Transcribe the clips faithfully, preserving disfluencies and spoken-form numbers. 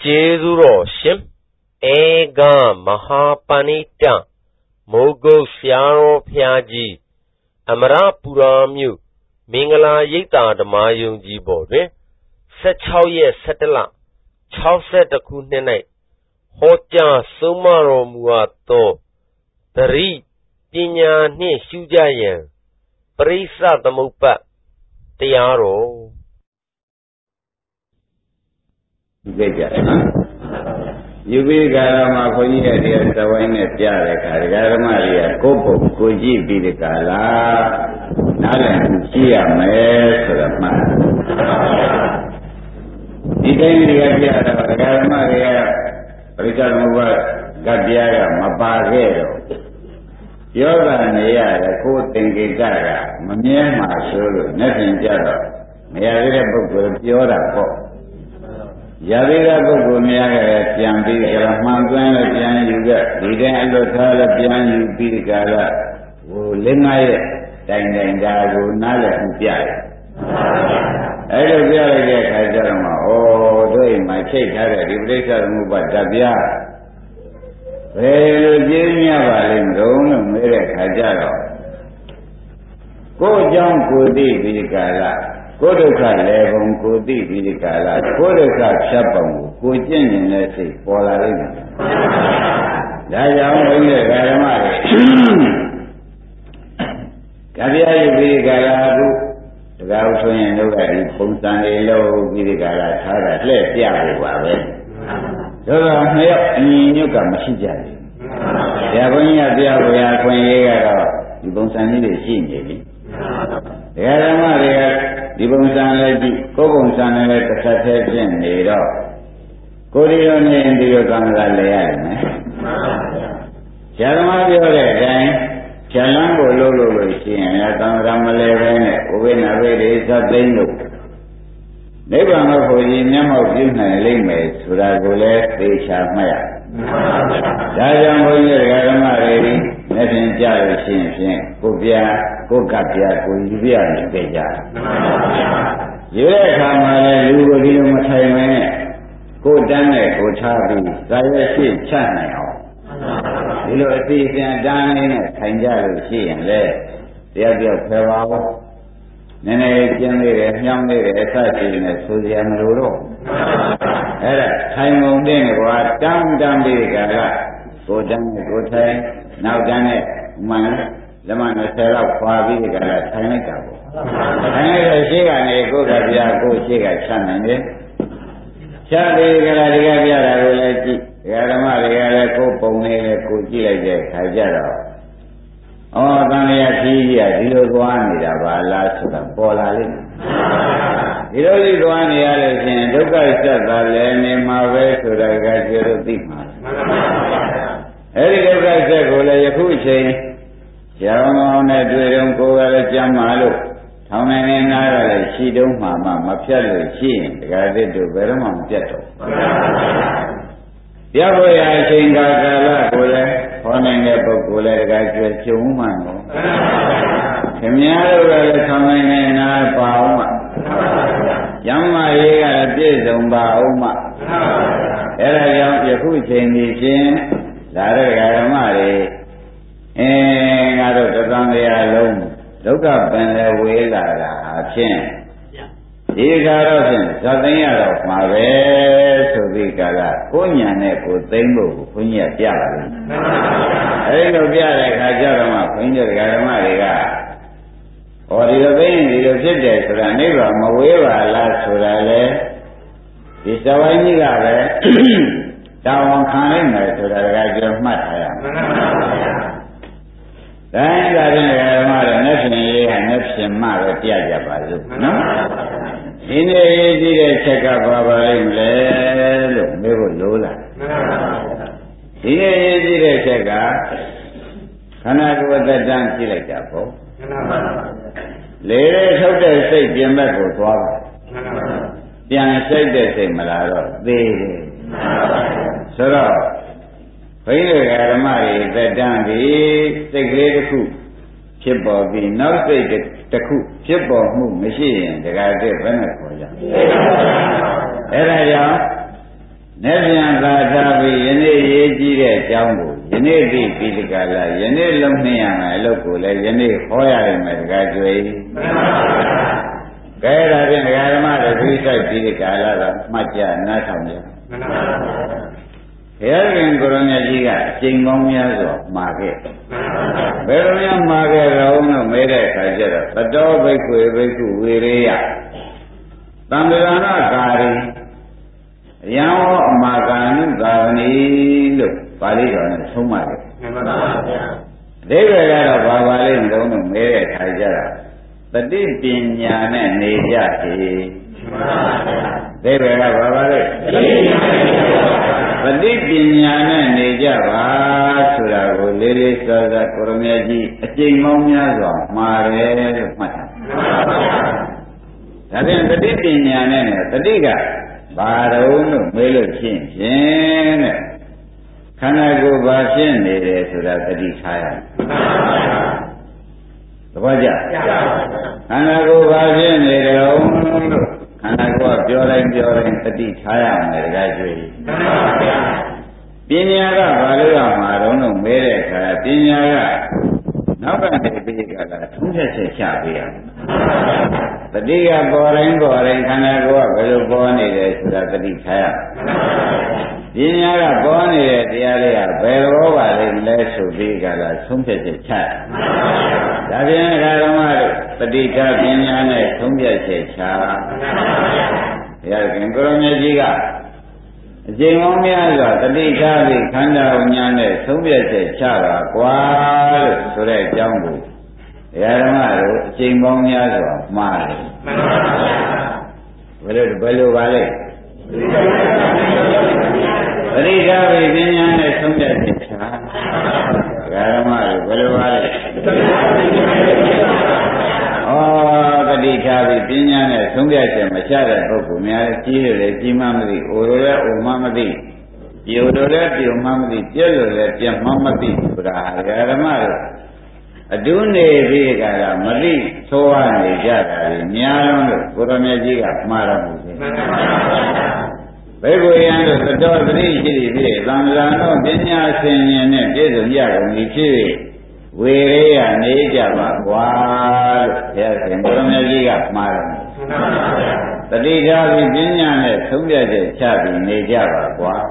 ကျေးဇူးတော်ရှင်ဧကမဟာပဏိတမိုးကုတ်ဆရာတော်ဘုရားကြီးအမရပူရာမြို့မင်္ဂလာရိပ်သာဓမ္မယုံကြည်ပေါ်တွင်ဆယ်ခြောက်ရက်ဆယ်တစ်လခြောက်ဆယ်တစ်ခုနှစ်၌ဟောကြားဆုံးမတော်မူအပ်သောသတိပညာနှင့်ရှုကြရန်ပရိစ္ဆသမုပ္ပါတရားတော်ဒီကြကြနော်ယူပြီးကာလမှာခွန်ကြီးရဲ့တရားသဝိုင်းနဲ့ပြတဲ့ခါဒကာဓမ္မတွေကကိုယ်ပုံကိုကြည့်ပြီးဒီကာလနားလည်ကြည့်ရမယ်ဆိုတော့မှဒီတိုင်းတွေကပြတော့ဒကာဓမ္မတွေကပရိစ္ဆသမုပ္ပါကပြားကမပါခဲ့တော့ယောဂနေရတယ်ကိုယ်သင်္ကေတကမမြဲမှာဆိုလို့နဲ့ပြင်ကြတော့မရသေးတဲ့ပုဂ္ဂိုလ်ပြောတာပေါ့ရာသီကပုဂ္ဂိုလ်များကလည်းပြန်ပြီးကြတော့မှန်သွင်းလည်းပြန်ယူခဲ့ဒီတိုင်းအလွတ်ထားလည်းပြန်ယူပြီးကြတော့ဟိုလင်းငါရဲ့တိုင်တိုင်ဒါကိုနားလည်မှုပြရတယ်အဲ့လိုပြလိုက်တဲ့အခါကျတော့မှဩတို့အိမ်မှာချိတ်ထားတဲ့ဒီပရိစ္ဆသမုပ္ပါဒပြားဘယ်လိုပြင်းရပါလိမ့်မလို့လို့မေးတဲ့အခါကျတော့ကိုယ်ကြောင့်ကိုသိပြီးကာလကိုယ်ဒုက္ခလည်းပုံကိုသိပြီးဒီကာလကိုယ်ဒုက္ခဖြတ်ပုံကိုကိုကျင့်နေတဲ့စိတ်ပေါ်လာလိမ့်မယ်။ဒါကြောင့်ဘုန်းကြီးဓမ္မတွေကဗျာယူပြီးဒီကာလအခုတကားဆိုရင်တို့ကဒီပုံစံလေးလို့ပြီးဒီကာလထားတာလှည့်ပြဖို့ပါပဲ။ဒါတော့နှစ်ယောက်အညီညွတ်ကမရှိကြဘူး။ဒါဘုန်းကြီးကပြဖို့ရခွင့်ရေးကတော့ဒီပုံစံလေးတွေရှိနေပြီ။တရားဓမ္မတွေကဒီပုံစံလေးကြည့်ကိုယ်ပုံစံနဲ့လည်းတစ်ဆက်သေးဖြစ်နေတော့ကိုယ်ဒီလိုနေဒီလိုကံကလည်းရတယ်မယ်။ဇာသမားပြောတဲ့အတိုင်းဇာလန်းကိုလှုပ်လို့လို့ရှိရင်လည်းသံဃာမလဲပဲနဲ့ဥပိ္ပနာဝိရိသသိမ့်လို့နိဗ္ဗာန်ကိုကြီးမျက်မှောက်ပြုနိုင်လိမ့်မယ်ဆိုတာကိုလည်းသိချာမှတ်ရ။ဒါကြောင့်ဘုန်းကြီးဓမ္မတွေနဲ့ဖြင့်ကြားလို့ရှိရင်ဖြင့်ကိုပြကိုကပြကိုယူပြနေကြကြ။ယူတဲ့အခါမှာလည်းလူကိုဒီလိုမထိုင်မဲကိုတန်းနဲ့ကိုထားပြီးသာရွက်ရှိချနိုင်အောင်ဒီလိုအစီအစဉ်အတိုင်းနဲ့ထိုင်ကြလို့ရှိရင်လေတယောက်တယောက်ဖယ်ပါဘူးနည်းနည်းကျင်းလေးတယ်ညောင်းလေးတယ်အစရှိနေဆိုကြမလို့တော့အဲ့ဒါထိုင်ကုန်တဲ့ကွာတန်းတန်းလေးကကိုတန်းနဲ့ကိုထိုင်နောက်တန်းနဲ့မှန်လက်မနဲ့ဆယ်လောက်ခွာပြီးဒီကလာထိုင်လိုက်တာပေါ့ထိုင်လိုက်တဲ့ရှိကနေကိုယ်ကပြကိုယ်ရှိကချနိုင်တယ်ချပြီးကြလားဒီကပြတာကိုလည်းကြည့်ဒကာဓမ္မတွေကလည်းကိုယ်ပုံနေလေကိုကြည့်လိုက်တဲ့ခါကျတော့ဩသံဃာကြီးကြီးကဒီလိုသွားနေတာပါလားဆိုတာပေါ်လာလိမ့်မယ်ဒီလိုကြီးသွားနေရလို့ရှိရင်ဒုက္ခဆက်တာလည်းနေမှာပဲဆိုတာကကျေလို့သိမှာအဲဒီဒုက္ခဆက်ကိုလည်းယခုချိန်ကျောင်းတော်နဲ့တွေ့တော့ကိုယ်ကလည်းကြမ်းမာလို့ထောင်နေနေနားရလည်းရှိတုံးမှမှမဖြတ်လို့ရှိရင်ဒကာသစ်တို့ဘယ်တော့မှမပြတ်တော့ပြဖို့ရအချိန်ကာလကိုလည်းဟောနိုင်တဲ့ပုဂ္ဂိုလ်လည်းဒကာကျွဲကျုံမှန်တော့ခင်ဗျားတို့ကလည်းထောင်နေနေနားပါအောင်မှကျမ်းမာရေးကလည်းပြည့်စုံပါအောင်မှအဲဒါကြောင့်ယခုချိန်ဒီချင်းဒါရဒကာဓမ္မတွေအင်းငါတို့တသံတရားလုံးဒုက္ခပင်လေဝေးလာတာအဖြစ်ဒီခါတော့ဖြင့်ဇတ်သိမ်းရတော့မှာပဲဆိုပြီးကလာကိုညာနဲ့ကိုသိမ်းဖို့ဘုန်းကြီးကပြပါလိမ့်မယ်အဲဒီလိုပြတဲ့အခါကျတော့မှဘုန်းကြီးတရားဓမ္မတွေကဟောဒီလိုသိရင်ဒီလိုဖြစ်တယ်ဆိုတာနိဗ္ဗာန်မဝေးပါလားဆိုတာလေဒီသဝိုင်းကြီးကပဲတာဝန်ခံနိုင်မယ်ဆိုတာကကြောမှတ်ထားရမယ်တိုင်းဒါဖြင့်ဓမ္မတွေနဲ့ဖြင့်ရေးဟာနဲ့ဖြင့်မှပဲပြကြပါစို့နော်ဒီနေ့ရေးကြည့်တဲ့ချက်ကဘာပါလိမ့်မလဲလို့မေးဖို့လိုလားဒီနေ့ရေးကြည့်တဲ့ချက်ကခန္ဓာကိုယ်သက်တမ်းကြည့်လိုက်တာပေါ့လေလေထုတ်တဲ့စိတ်ပြင်ဘက်ကိုသွားပါပြန်စိတ်တဲ့စိတ်မလာတော့သေးတယ်ဆိုတော့ဘိဓိဓမ္မတွေသက်တမ်းပြီးစိတ်ကလေးတစ်ခုဖြစ်ပေါ်ပြီးနောက်စိတ်တစ်ခုဖြစ်ပေါ်မှုမရှိရင်ဒကာတဲ့ဘယ်နဲ့ခေါ်ကြအဲ့ဒါကြောင့်နေ့ပြန်သာထားပြီးယနေ့ရေးကြည့်တဲ့အကြောင်းကိုယနေ့သိပြီးဒီကလာယနေ့လုံးနှင်းရမယ်အလုပ်ကိုလည်းယနေ့ဟောရမယ်တကားကျွေးကဲဒါဖြင့်ဒကာဓမ္မတွေပြီးဆိုင်ပြီးဒီကလာတော့မှတ်ကြနားထောင်ကြဘုရားရှင်ကိုရမကြီးကအချိန်ပေါင်းများစွာမှာခဲ့ဘယ်လိုများမှာခဲ့တော့လို့မဲတဲ့အခါကျတော့သတောဘိက္ခွေဘိက္ခုဝေရေယသံဃာနာကာရီယံဝအမာကံသာဝနီလို့ပါဠိတော်နဲ့သုံးပါတယ်မှန်ပါပါဘုရားအဓိပ္ပာယ်ကတော့ဘာပါလိမ့်မလို့မဲတဲ့အခါကျတော့တတိပညာနဲ့နေကြသည်မှန်ပါဗျာအဓိပ္ပာယ်ကဘာပါလဲတတိပညာနဲ့နေကြပါဆိုတာကိုလေးလေးစားစားကိုရမကြီးအကျိန်မောင်းများစွာမှားတယ်လို့မှတ်ထားမှန်ပါဗျာဒါဖြင့်တတိပညာနဲ့တတိကဘာတုံးလို့မေးလို့ဖြင့်ဖြင့်တဲ့ခန္ဓာကိုယ်ဘာဖြစ်နေတယ်ဆိုတာတတိထားရသဘောကျခန္ဓာကိုယ်ဘာဖြစ်နေတယ်လို့ခန္ဓာကိုယ်ပြောတိုင်းပြောတိုင်းတတိထားရမယ်တကားကျွေးပညာကဘာလို့ရမှာတုံးလို့မေးတဲ့အခါပညာကနောက်ကနေပြီးကြတာထုံးချက်ချက်ချပေးရတတိကပေါ်တိုင်းပေါ်တိုင်းခန္ဓာကိုယ်ကဘယ်လိုပေါ်နေတယ်ဆိုတာတတိထားရပညာကပေါ်နေတဲ့တရားလေးကဘယ်လိုပါလဲလဲဆိုပြီးကြတာထုံးချက်ချက်ချဒါဖြင့်ဓမ္မတို့တတိထားပညာနဲ့ထုံးချက်ချက်ချဘုရားခင်ကိုရမကြီးကအကျင့်ကောင်းများစွာတတိထားပြီးခန္ဓာဉာဏ်နဲ့သုံးပြချက်ချပါကွာလို့ဆိုတဲ့အကြောင်းကိုဓမ္မတို့အကျင့်ကောင်းများစွာမှားတယ်မှန်ပါဗျာဘယ်လိုဘယ်လိုပါလဲတတိထားပြီးပညာနဲ့သုံးပြချက်ချဓမ္မတို့ဘယ်လိုပါလဲဩတတိထားပြီးပညာနဲ့သုံးပြချက်မချတဲ့ပုဂ္ဂိုလ်များကြီးတယ်လေကြီးမှမသိအိုလိုလဲအိုမှမသိပြိုလိုလဲပြိုမှမသိပြက်လိုလဲပြက်မှမသိဆိုတာဓမ္မတို့အတူနေပြီးကြတာမသိသိုးရနေကြတာလေများလုံးလို့ကိုရမကြီးကမှားတော်မူတယ်ဘိက္ခုယံတို့သတော်သတိရှိသည်ဖြင့်သံဃာတော်ပညာဆင်ရင်နဲ့ပြည့်စုံကြကုန်ပြီဖြစ်ဝေရေယနေကြပါကွာလို့ဘုရားရှင်ကိုရမကြီးကမှားတယ်တတိထားပြီးပညာနဲ့သုံးပြချက်ချပြီးနေကြပါကွာ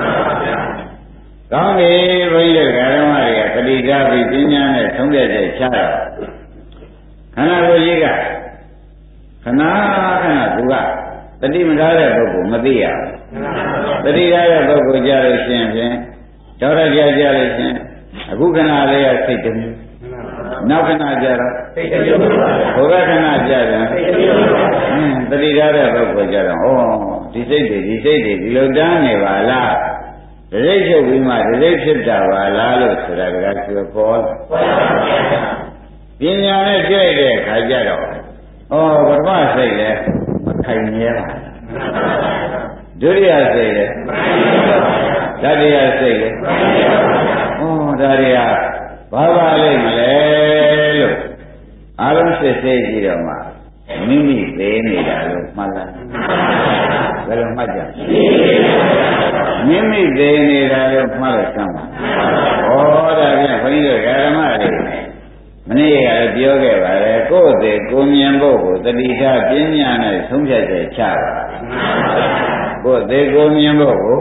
ကောင်းပြီဘုန်းကြီးတို့ဓမ္မတွေကတတိထားပြီးပညာနဲ့သုံးပြချက်ချတော့ခန္ဓာကိုယ်ကြီးကခဏခဏသူကတတိမထားတဲ့ပုဂ္ဂိုလ်မသိရဘူးတတိထားတဲ့ပုဂ္ဂိုလ်ကြလို့ရှိရင်ဖြင့်ဒေါရပြကြလို့ရှိရင်အခုခဏလေးကစိတ်တမျိုးနောက်ခဏကြတော့စိတ်တမျိုးဘုရားခဏကြတယ်စိတ်တမျိုးအင်းတတိထားတဲ့ပုဂ္ဂိုလ်ကြတော့ဩဒီစိတ်တွေဒီစိတ်တွေဒီလိုတန်းနေပါလားဒီစိတ်ချုပ်ပြီးမှဒီစိတ်ဖြစ်တာပါလားလို့ဆိုတာကပြောပေါ်လာပညာနဲ့ကြည့်တဲ့ခါကြတော့ဩပထမစိတ်လည်းမခိုင်မြဲပါဒုတိယစိတ်လည်းမခိုင်မြဲပါတတိယစိတ်လည်းမခိုင်မြဲပါဩဒါတွေကဘာပါလိမ့်မလဲလို့အားလုံးစစ်စစ်ကြည့်တော့မှမိမိသေးနေတာလို့မှတ်လိုက်ဘယ်လိုမှတ်ကြမိမိသေးနေတာလို့မှတ်လိုက်စမ်းပါဩဒါပြန်ဘုန်းကြီးတို့ဓမ္မတွေမနေ့ကလည်းပြောခဲ့ပါတယ်ကိုယ်သေးကိုမြင်ဖို့ကိုတတိထားပညာနဲ့ဆုံးဖြတ်ချက်ချပါကိုယ်သေးကိုမြင်ဖို့ကို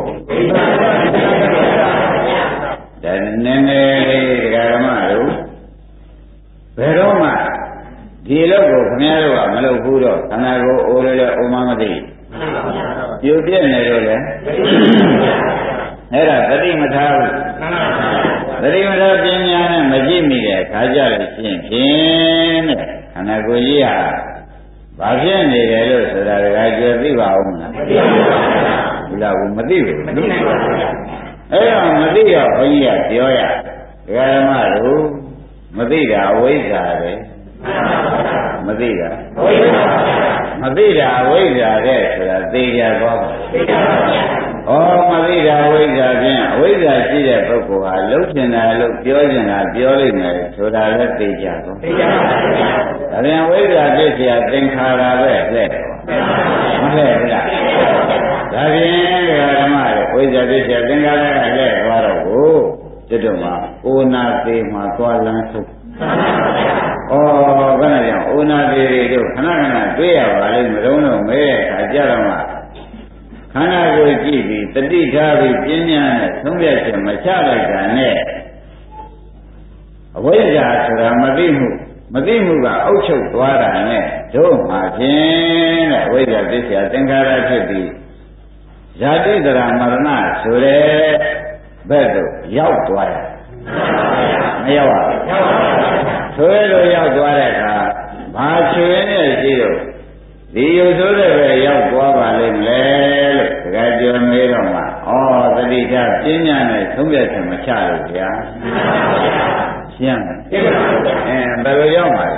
ဒါနည်းနည်းလေးဓမ္မတို့ဘယ်တော့မှဒီလောက်ကိုခင်ဗျားတို့ကမလုပ်ဘူးတော့ခန္ဓာကိုယ်အိုးလည်းအိုမှမသိပြိုပြက်နေတော့လေအဲ့ဒါတတိမထားဘူးတတိမထားပညာနဲ့မကြည့်မိတဲ့ခါကြလို့ရှိရင်ဖြင့်တဲ့ခန္ဓာကိုယ်ကြီးဟာဘာဖြစ်နေတယ်လို့ဆိုတာကကြွယ်သိပါဦးမလားမသိပါဘူးလားဘူးမသိဘူးမသိနိုင်ပါဘူးအဲ့တော့မသိတော့ဘုန်းကြီးကပြောရဓမ္မတို့မသိတာအဝိဇ္ဇာပဲမသိတာအဝိဇ္ဇာမသိတာအဝိဇ္ဇာတဲ့ဆိုတာသိကြသွားပါသိကြပါဗျာဩမသိတာအဝိဇ္ဇာဖြင့်အဝိဇ္ဇာရှိတဲ့ပုဂ္ဂိုလ်ဟာလှုပ်ရှင်တာလို့ပြောရှင်တာပြောလိမ့်မယ်ဆိုတာလည်းသိကြသွားသိကြပါဗျာဒါပြန်အဝိဇ္ဇာဖြစ်เสียသင်္ခါရပဲလှဲ့တယ်မလှဲ့ဘူးလားဒါဖြင့်ဓမ္မတွေဇ္ဇာသစ္စာသင်္ခါရကလည်းသွားတော့ကိုကျွတ်တော့မှာအိုနာသေးမှာသွားလန်းထုတ်ဩဘယ်နဲ့ကြောင့်အိုနာသေးတွေတို့ခဏခဏတွေ့ရပါလိမ့်မလုံးလုံးမဲတဲ့အခါကြတော့မှခန္ဓာကိုယ်ကြည့်ပြီးတတိထားပြီးပြင်းညာနဲ့သုံးပြချက်မချလိုက်တာနဲ့အဝိဇ္ဇာဆိုတာမသိမှုမသိမှုကအုပ်ချုပ်သွားတာနဲ့တို့မှာဖြင့်တဲ့အဝိဇ္ဇာသစ္စာသင်္ခါရဖြစ်ပြီးဇာတိတရာမရဏဆိုတဲ့ဘက်သို့ရောက်သွားတယ်မရောက်ပါဘူးဆိုရလို့ရောက်သွားတဲ့အခါဘာချွေနဲ့ရှိတော့ဒီယူဆိုတဲ့ပဲရောက်သွားပါလိမ့်မယ်လို့တခါပြောမေးတော့မှဩသတိထားပညာနဲ့သုံးပြချက်မချလို့ဗျာရှင်းတယ်အဲဘယ်လိုရောက်မှာ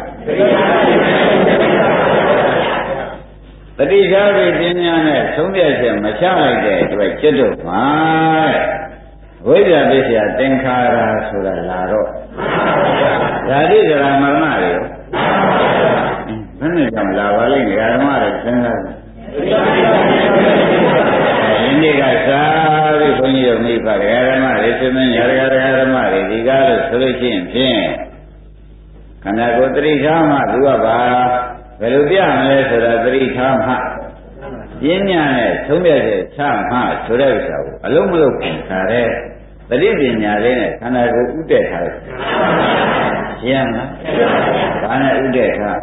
လဲတတိထားပြီးပညာနဲ့သုံးပြချက်မချလိုက်တဲ့အတွက်จิตတို့မှာဝိဇ္ဇာသစ္စာသင်္ခါရဆိုတာလာတော့ဓာတိဒရာမရဏတွေရောဘယ်နဲ့ကြောင့်လာပါလိမ့်မယ်ဓမ္မတွေစဉ်းစားတယ်ဒီနေ့ကစားပြီးဘုန်းကြီးတို့မိဘဓမ္မတွေသိမင်းညာဓမ္မတွေဒီကားလို့ဆိုလို့ရှိရင်ဖြင့်ခန္ဓာကိုယ်တတိထားမှသူကပါဘယ်လိုပြမလဲဆိုတာတတိထားမှပညာနဲ့သုံးပြတဲ့ချမှဆိုတဲ့ဥစ္စာကိုအလုံးမလုံးခင်ခါတဲ့တတိပညာလေးနဲ့ခန္ဓာကိုယ်ဥတည့်ထားတယ်ရှင်းလားဘာနဲ့ဥတည့်ထား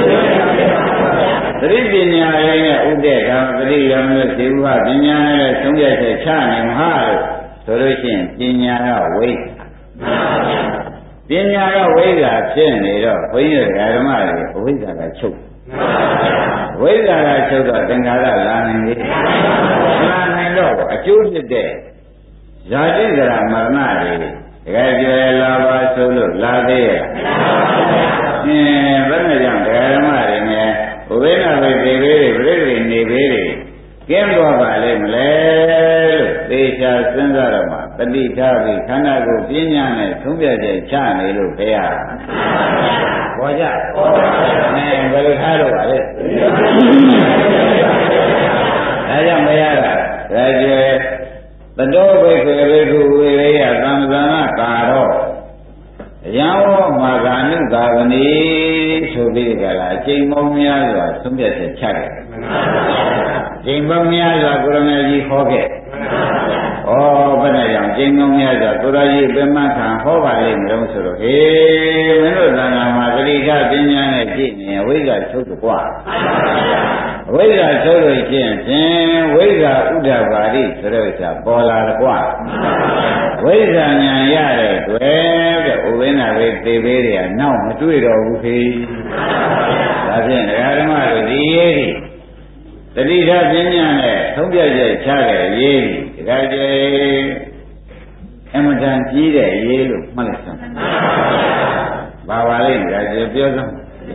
တတိပညာလေးနဲ့ဥတည့်ထားတတိရမလို့ဇေဝပညာနဲ့သုံးပြတဲ့ချနေမှာလို့ဆိုလို့ရှိရင်ပညာကဝိပညာကဝိဇ္ဇာဖြစ်နေတော့ဘုန်းကြီးဓမ္မတွေအဝိဇ္ဇာကချုပ်ဝိဇ္ဇာကချုပ်တော့သင်္ခါရလာနိုင်လေလာနိုင်တော့အကျိုးဖြစ်တဲ့ဇာတိကရမရဏတွေတကယ်ပြောရလာပါဆိုလို့လာသေးရဲ့အင်းဘယ်နဲ့ကြောင့်ဓမ္မတွေနဲ့ဥပိ္ပနာပဲဒီဘေးတွေပြိတ္တိနေဘေးတွေကင်းသွားပါလိမ့်မလဲလို့သေချာစဉ်းစားတော့မှတတိထားပြီးခန္ဓာကိုယ်ပညာနဲ့သုံးပြချက်ချနေလို့ခရပေါ်ကြအဲဘယ်လိုထားတော့ပါလဲဒါကြောင့်မရတာဒါကျေတတောဘိက္ခေဘိက္ခုဝိရိယသံသနာကာရောယံဝမာဂာနုကာဝနီဆိုပြီးကြလားအချိန်ပေါင်းများစွာသုံးပြချက်ချတယ်အချိန်ပေါင်းများစွာကိုရမကြီးဟောခဲ့ဩဘယ်နဲ့ကြောင့်အချိန်ပေါင်းများစွာကိုရကြီးပြမခံဟောပါလိမ့်မလို့ဆိုတော့ဟေးမင်းတို့သံဃာမှာသတိကပညာနဲ့ကြည့်နေဝိဇ္ဇာချုပ်တော့ကွာဝိဇ္ဇာချုပ်လို့ရှိရင်ဖြင့်ဝိဇ္ဇာဥဒ္ဓပါတိဆိုတဲ့ဥစ္စာပေါ်လာတော့ကွာဝိဇ္ဇာဉာဏ်ရတဲ့တွေ့တဲ့ဥပ္ပနာပဲသေသေးတွေကနောက်မတွေ့တော့ဘူးခေဒါဖြင့်ဓမ္မတို့ဒီရေးဒီတတိထပညာနဲ့သုံးပြချက်ချခဲ့ရေးဒီတခါကျအမတန်ကြီးတဲ့ရေးလို့မှတ်လိုက်စမ်းဘာပါလိမ့်ဒါကျပြောစမ်း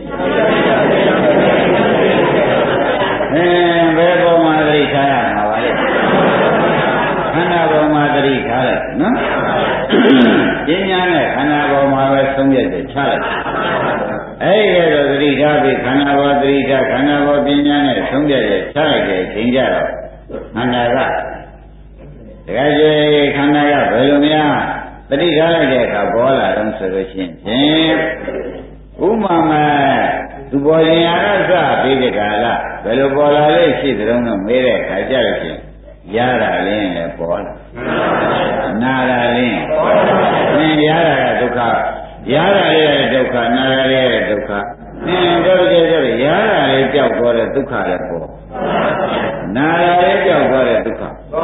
အဲဘယ်ပေါ်မှာသတိထားရမှာပါလဲခန္ဓာပေါ်မှာသတိထားလိုက်နော်ပညာနဲ့ခန္ဓာပေါ်မှာပဲသုံးပြချက်ချလိုက်အဲ့ဒီတော့သတိထားပြီးခန္ဓာပေါ်သတိထားခန္ဓာပေါ်ပညာနဲ့သုံးပြချက်ချလိုက်တဲ့အချိန်ကြတော့ခန္ဓာကတကယ်ကြီးခန္ဓာကဘယ်လိုများသတိထားလိုက်တဲ့အခါပေါ်လာတော့ဆိုလို့ရှိရင်ဥမာမဲ့သူပေါ်ရင်အရစပြီးတဲ့ကာလဘယ်လိုပေါ်လာလဲရှိတဲ့တုန်းတော့မေးတဲ့အခါကြလို့ရှိရင်ရတာလင်းလည်းပေါ်လာနာတာလင်းသင်ရတာကဒုက္ခရတာလေးရဲ့ဒုက္ခနာတာလေးရဲ့ဒုက္ခသင်တို့ကြည့်ကြည့်ရတာလေးကြောက်သွားတဲ့ဒုက္ခလည်းပေါ်နာတာလေးကြောက်သွားတဲ့ဒုက္ခ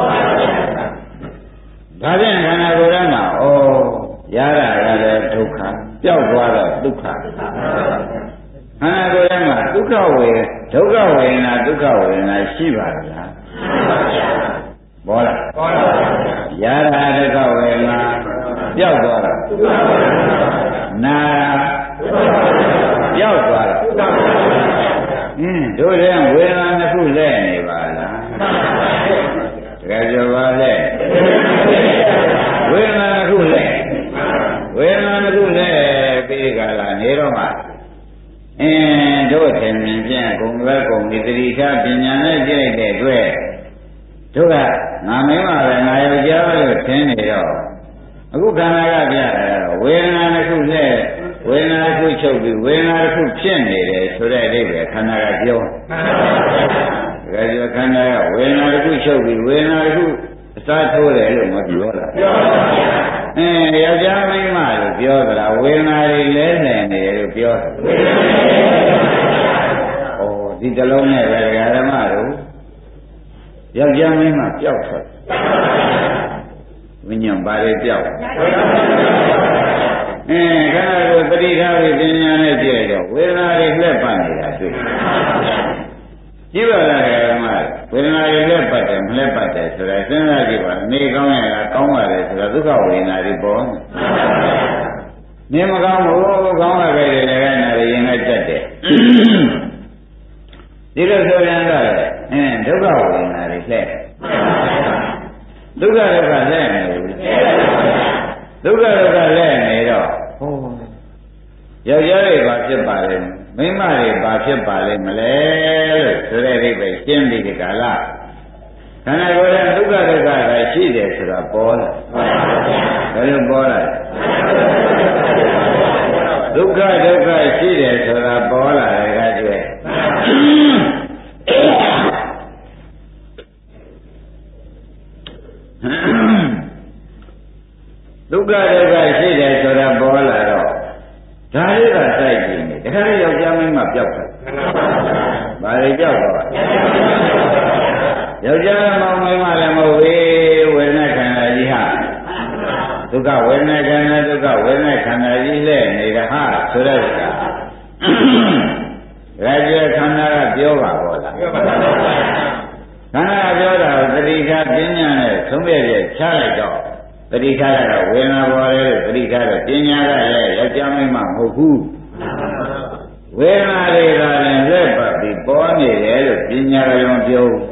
ဒါဖြင့်ခန္ဓာကိုယ်ထဲမှာဩရတာကလည်းဒုက္ခကြောက်သွားတော့ဒုက္ခခန္ဓာကိုယ်ထဲမှာဒုက္ခဝေဒုက္ခဝေဒနာဒုက္ခဝေဒနာရှိပါလားပေါ်လားပေါ်ပါဘူးရတာဒုက္ခဝေဒနာကြောက်သွားတော့နာကြောက်သွားတော့အင်းတို့တဲ့ဝေဒနာတစ်ခုလဲနေပါလားတကယ်ပြောပါလေဝေဒနာတစ်ခုလဲဝေဒနာတစ်ခုလဲပြီးကြလားနေတော့မှအင်းတို့ထင်မြင်ပြန်ဂုံပဲဂုံဒီတတိထားပညာနဲ့ကြည့်လိုက်တဲ့အတွက်တို့ကငါမင်းပါပဲငါယောက်ျားပဲလို့ထင်နေတော့အခုခန္ဓာကပြတယ်ဝေဒနာတစ်ခုနဲ့ဝေဒနာတစ်ခုချုပ်ပြီးဝေဒနာတစ်ခုဖြစ်နေတယ်ဆိုတဲ့အဓိပ္ပာယ်ခန္ဓာကပြောဒါကြခန္ဓာကဝေဒနာတစ်ခုချုပ်ပြီးဝေဒနာတစ်ခုအစားထိုးတယ်လို့မပြောတာပြောပါဘူးအင်းယောက်ျားမိန်းမလို့ပြောသလားဝေဒနာတွေလဲနေတယ်လို့ပြောတယ်ဩဒီတလုံးနဲ့ပဲဓမ္မတို့ယောက်ျားမိန်းမပျောက်ထွက်ဝိညာဉ်ပါလေပျောက်အင်းခန္ဓာကိုယ်ပရိထားပြီးပညာနဲ့ကြည့်တော့ဝေဒနာတွေလက်ပတ်နေတာတွေ့ကြည့်ပါလားဓမ္မဝေဒနာတွေလက်ပတ်တယ်မလက်ပတ်တယ်ဆိုတာစဉ်းစားကြည့်ပါနေကောင်းရလားကောင်းပါတယ်ဆိုတာဒုက္ခဝေဒနာတွေပေါ်နေမကောင်းဘူးကောင်းရခဲ့တယ်လည်းနာရရင်လည်းတက်တယ်ဒီလိုဆိုရင်တော့အင်းဒုက္ခဝေဒနာတွေလက်ဒုက္ခဒုက္ခလက်နေဘူးဒုက္ခဒုက္ခလက်နေတော့ဟောယောက်ျားတွေဘာဖြစ်ပါလဲမိန်းမတွေဘာဖြစ်ပါလဲမလဲလို့ဆိုတဲ့အိဗယ်ရှင်းပြီးဒီကာလခန္ဓာကိုယ်ကဒုက္ခဒုက္ခကရှိတယ်ဆိုတာပေါ်လာဘယ်လိုပေါ်လာဒုက္ခဒုက္ခရှိတယ်ဆိုတာပေါ်လာတယ်ကကျွဲဒုက္ခဒုက္ခရှိတယ်ဆိုတာပေါ်လာတော့ဒါလေးကစိုက်ကြည့်နေတခါလေယောက်ျားမင်းမပျောက်တယ်ဘာတွေပျောက်တော့ယောက်ျားမောင်မင်းမလည်းမဟုတ်ဘူးဝေဒနာခန္ဓာကြီးဟာဒုက္ခဝေဒနာခန္ဓာဒုက္ခဝေဒနာခန္ဓာကြီးလဲနေတာဟာဆိုတဲ့ကဒါကြခန္ဓာကပြောပါဘောလားပြောပါပါခန္ဓာပြောတာကိုသတိထားပညာနဲ့သုံးပြည့်ချလိုက်တော့သတိထားရတော့ဝေဒနာပေါ်တယ်လို့သတိထားတော့ပညာကလည်းယောက်ျားမိန်းမမဟုတ်ဘူးဝေဒနာတွေကလည်းလက်ပတ်ပြီးပေါ်နေတယ်လို့ပညာကလည်းပြောဘူး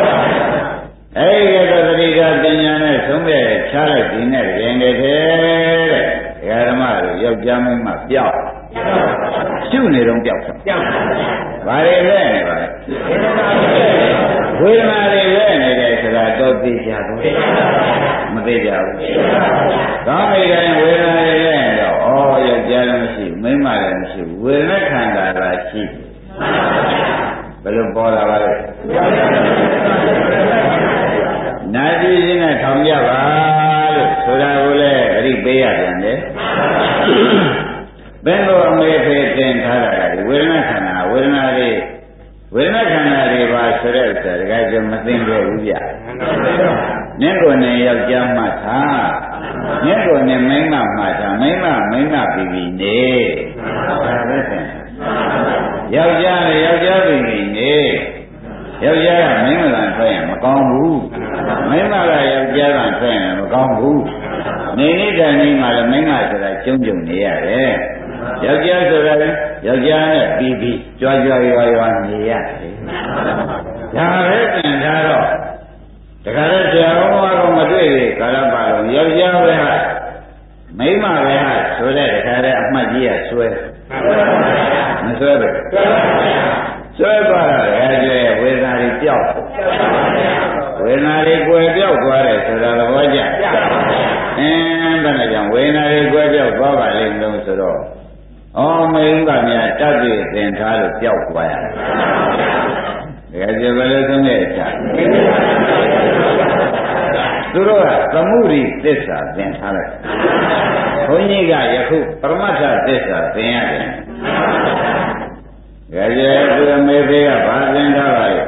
အဲဒီကတော့သတိထားပညာနဲ့သုံးပြည့်ချလိုက်ဒီနဲ့ရင်နေတယ်တဲ့ဓမ္မတို့ယောက်ျားမိန်းမပျောက်ရှုနေတော့ပျောက်တယ်ပျောက်ဘာတွေလဲနေပါလဲဝေဒနာတွေလဲနေတယ်ဆိုတာတော့သိကြဘူးမသိကြဘူးကောင်းပြီတိုင်းဝေဒနာတွေလဲတော့ဩယောက်ျားလည်းမရှိဘူးမိန်းမလည်းမရှိဘူးဝေဒနာခန္ဓာကရှိဘယ်လိုပေါ်လာပါလဲနာကြည့်ခြင်းနဲ့ထောင်ကြပါလို့ဆိုတာကိုလည်းအရိပေးရပြန်တယ်ဘယ်လိုအမေဖေးတင်ထားတာလဲဝေဒနာခန္ဓာဝေဒနာတွေဝေဒနာခန္ဓာတွေပါဆိုတဲ့ဥစ္စာတကယ်ကျမသိခဲ့ဘူးဗျ။မျက်ကိုယ်နဲ့ယောက်ျားမှထားမျက်ကိုယ်နဲ့မိန်းမမှထားမိန်းမမိန်းမပြီးပြီးနေဒါပဲဆင်ယောက်ျားနဲ့ယောက်ျားပြီးပြီးနေယောက်ျားကမိန်းမကထွက်ရင်မကောင်းဘူးမိန်းမကယောက်ျားကထွက်ရင်မကောင်းဘူးနေနေတဲ့နေ့မှလည်းမိန်းမဆိုတာကျုံကျုံနေရတယ်ယောက်ျားဆိုတာယောက်ျားနဲ့ပြီးပြီးကြွားကြွားရွာရွာနေရတယ်ဒါပဲသင်ထားတော့တခါတော့ဆရာတော်ကမတွေ့သေးကာလပါလုံးယောက်ျားပဲဟာမိန်းမပဲဟာဆိုတဲ့တခါတော့အမှတ်ကြီးကဆွဲမဆွဲပဲဆွဲသွားတာလည်းကျဲဝေဒနာတွေပျောက်ဝေဒနာတွေကိုယ်ပျောက်သွားတယ်ဆိုတာသဘောကျအင်းဘယ်နဲ့ကြောင့်ဝေဒနာတွေကိုယ်ပျောက်သွားပါလိမ့်မလို့ဆိုတော့ဩမိန်းမများတတ်သိသင်ထားလို့ပျောက်သွားရတယ်ဒါကြဘယ်လိုသုံးရဲ့ချာသူတို့ကသမှုရိသစ္စာသင်ထားလိုက်ဘုန်းကြီးကယခုပရမတ္ထသစ္စာသင်ရတယ်ဒါကြသူအမေဖေကဘာသင်ထားပါလဲ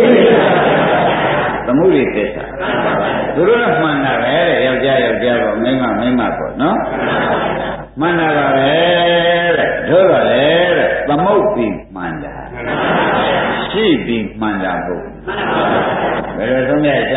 သမှုရိသစ္စာသူတို့ကမှန်တာပဲတဲ့ယောက်ျားယောက်ျားပေါ့မိန်းမမိန်းမပေါ့နော်မှန်တာပါပဲတဲ့တို့တော့လေတဲ့သမုတ်ပြီးမှန်တာရှိပြီးမှန်တာဟုတ်ဘယ်လိုသုံးရကြ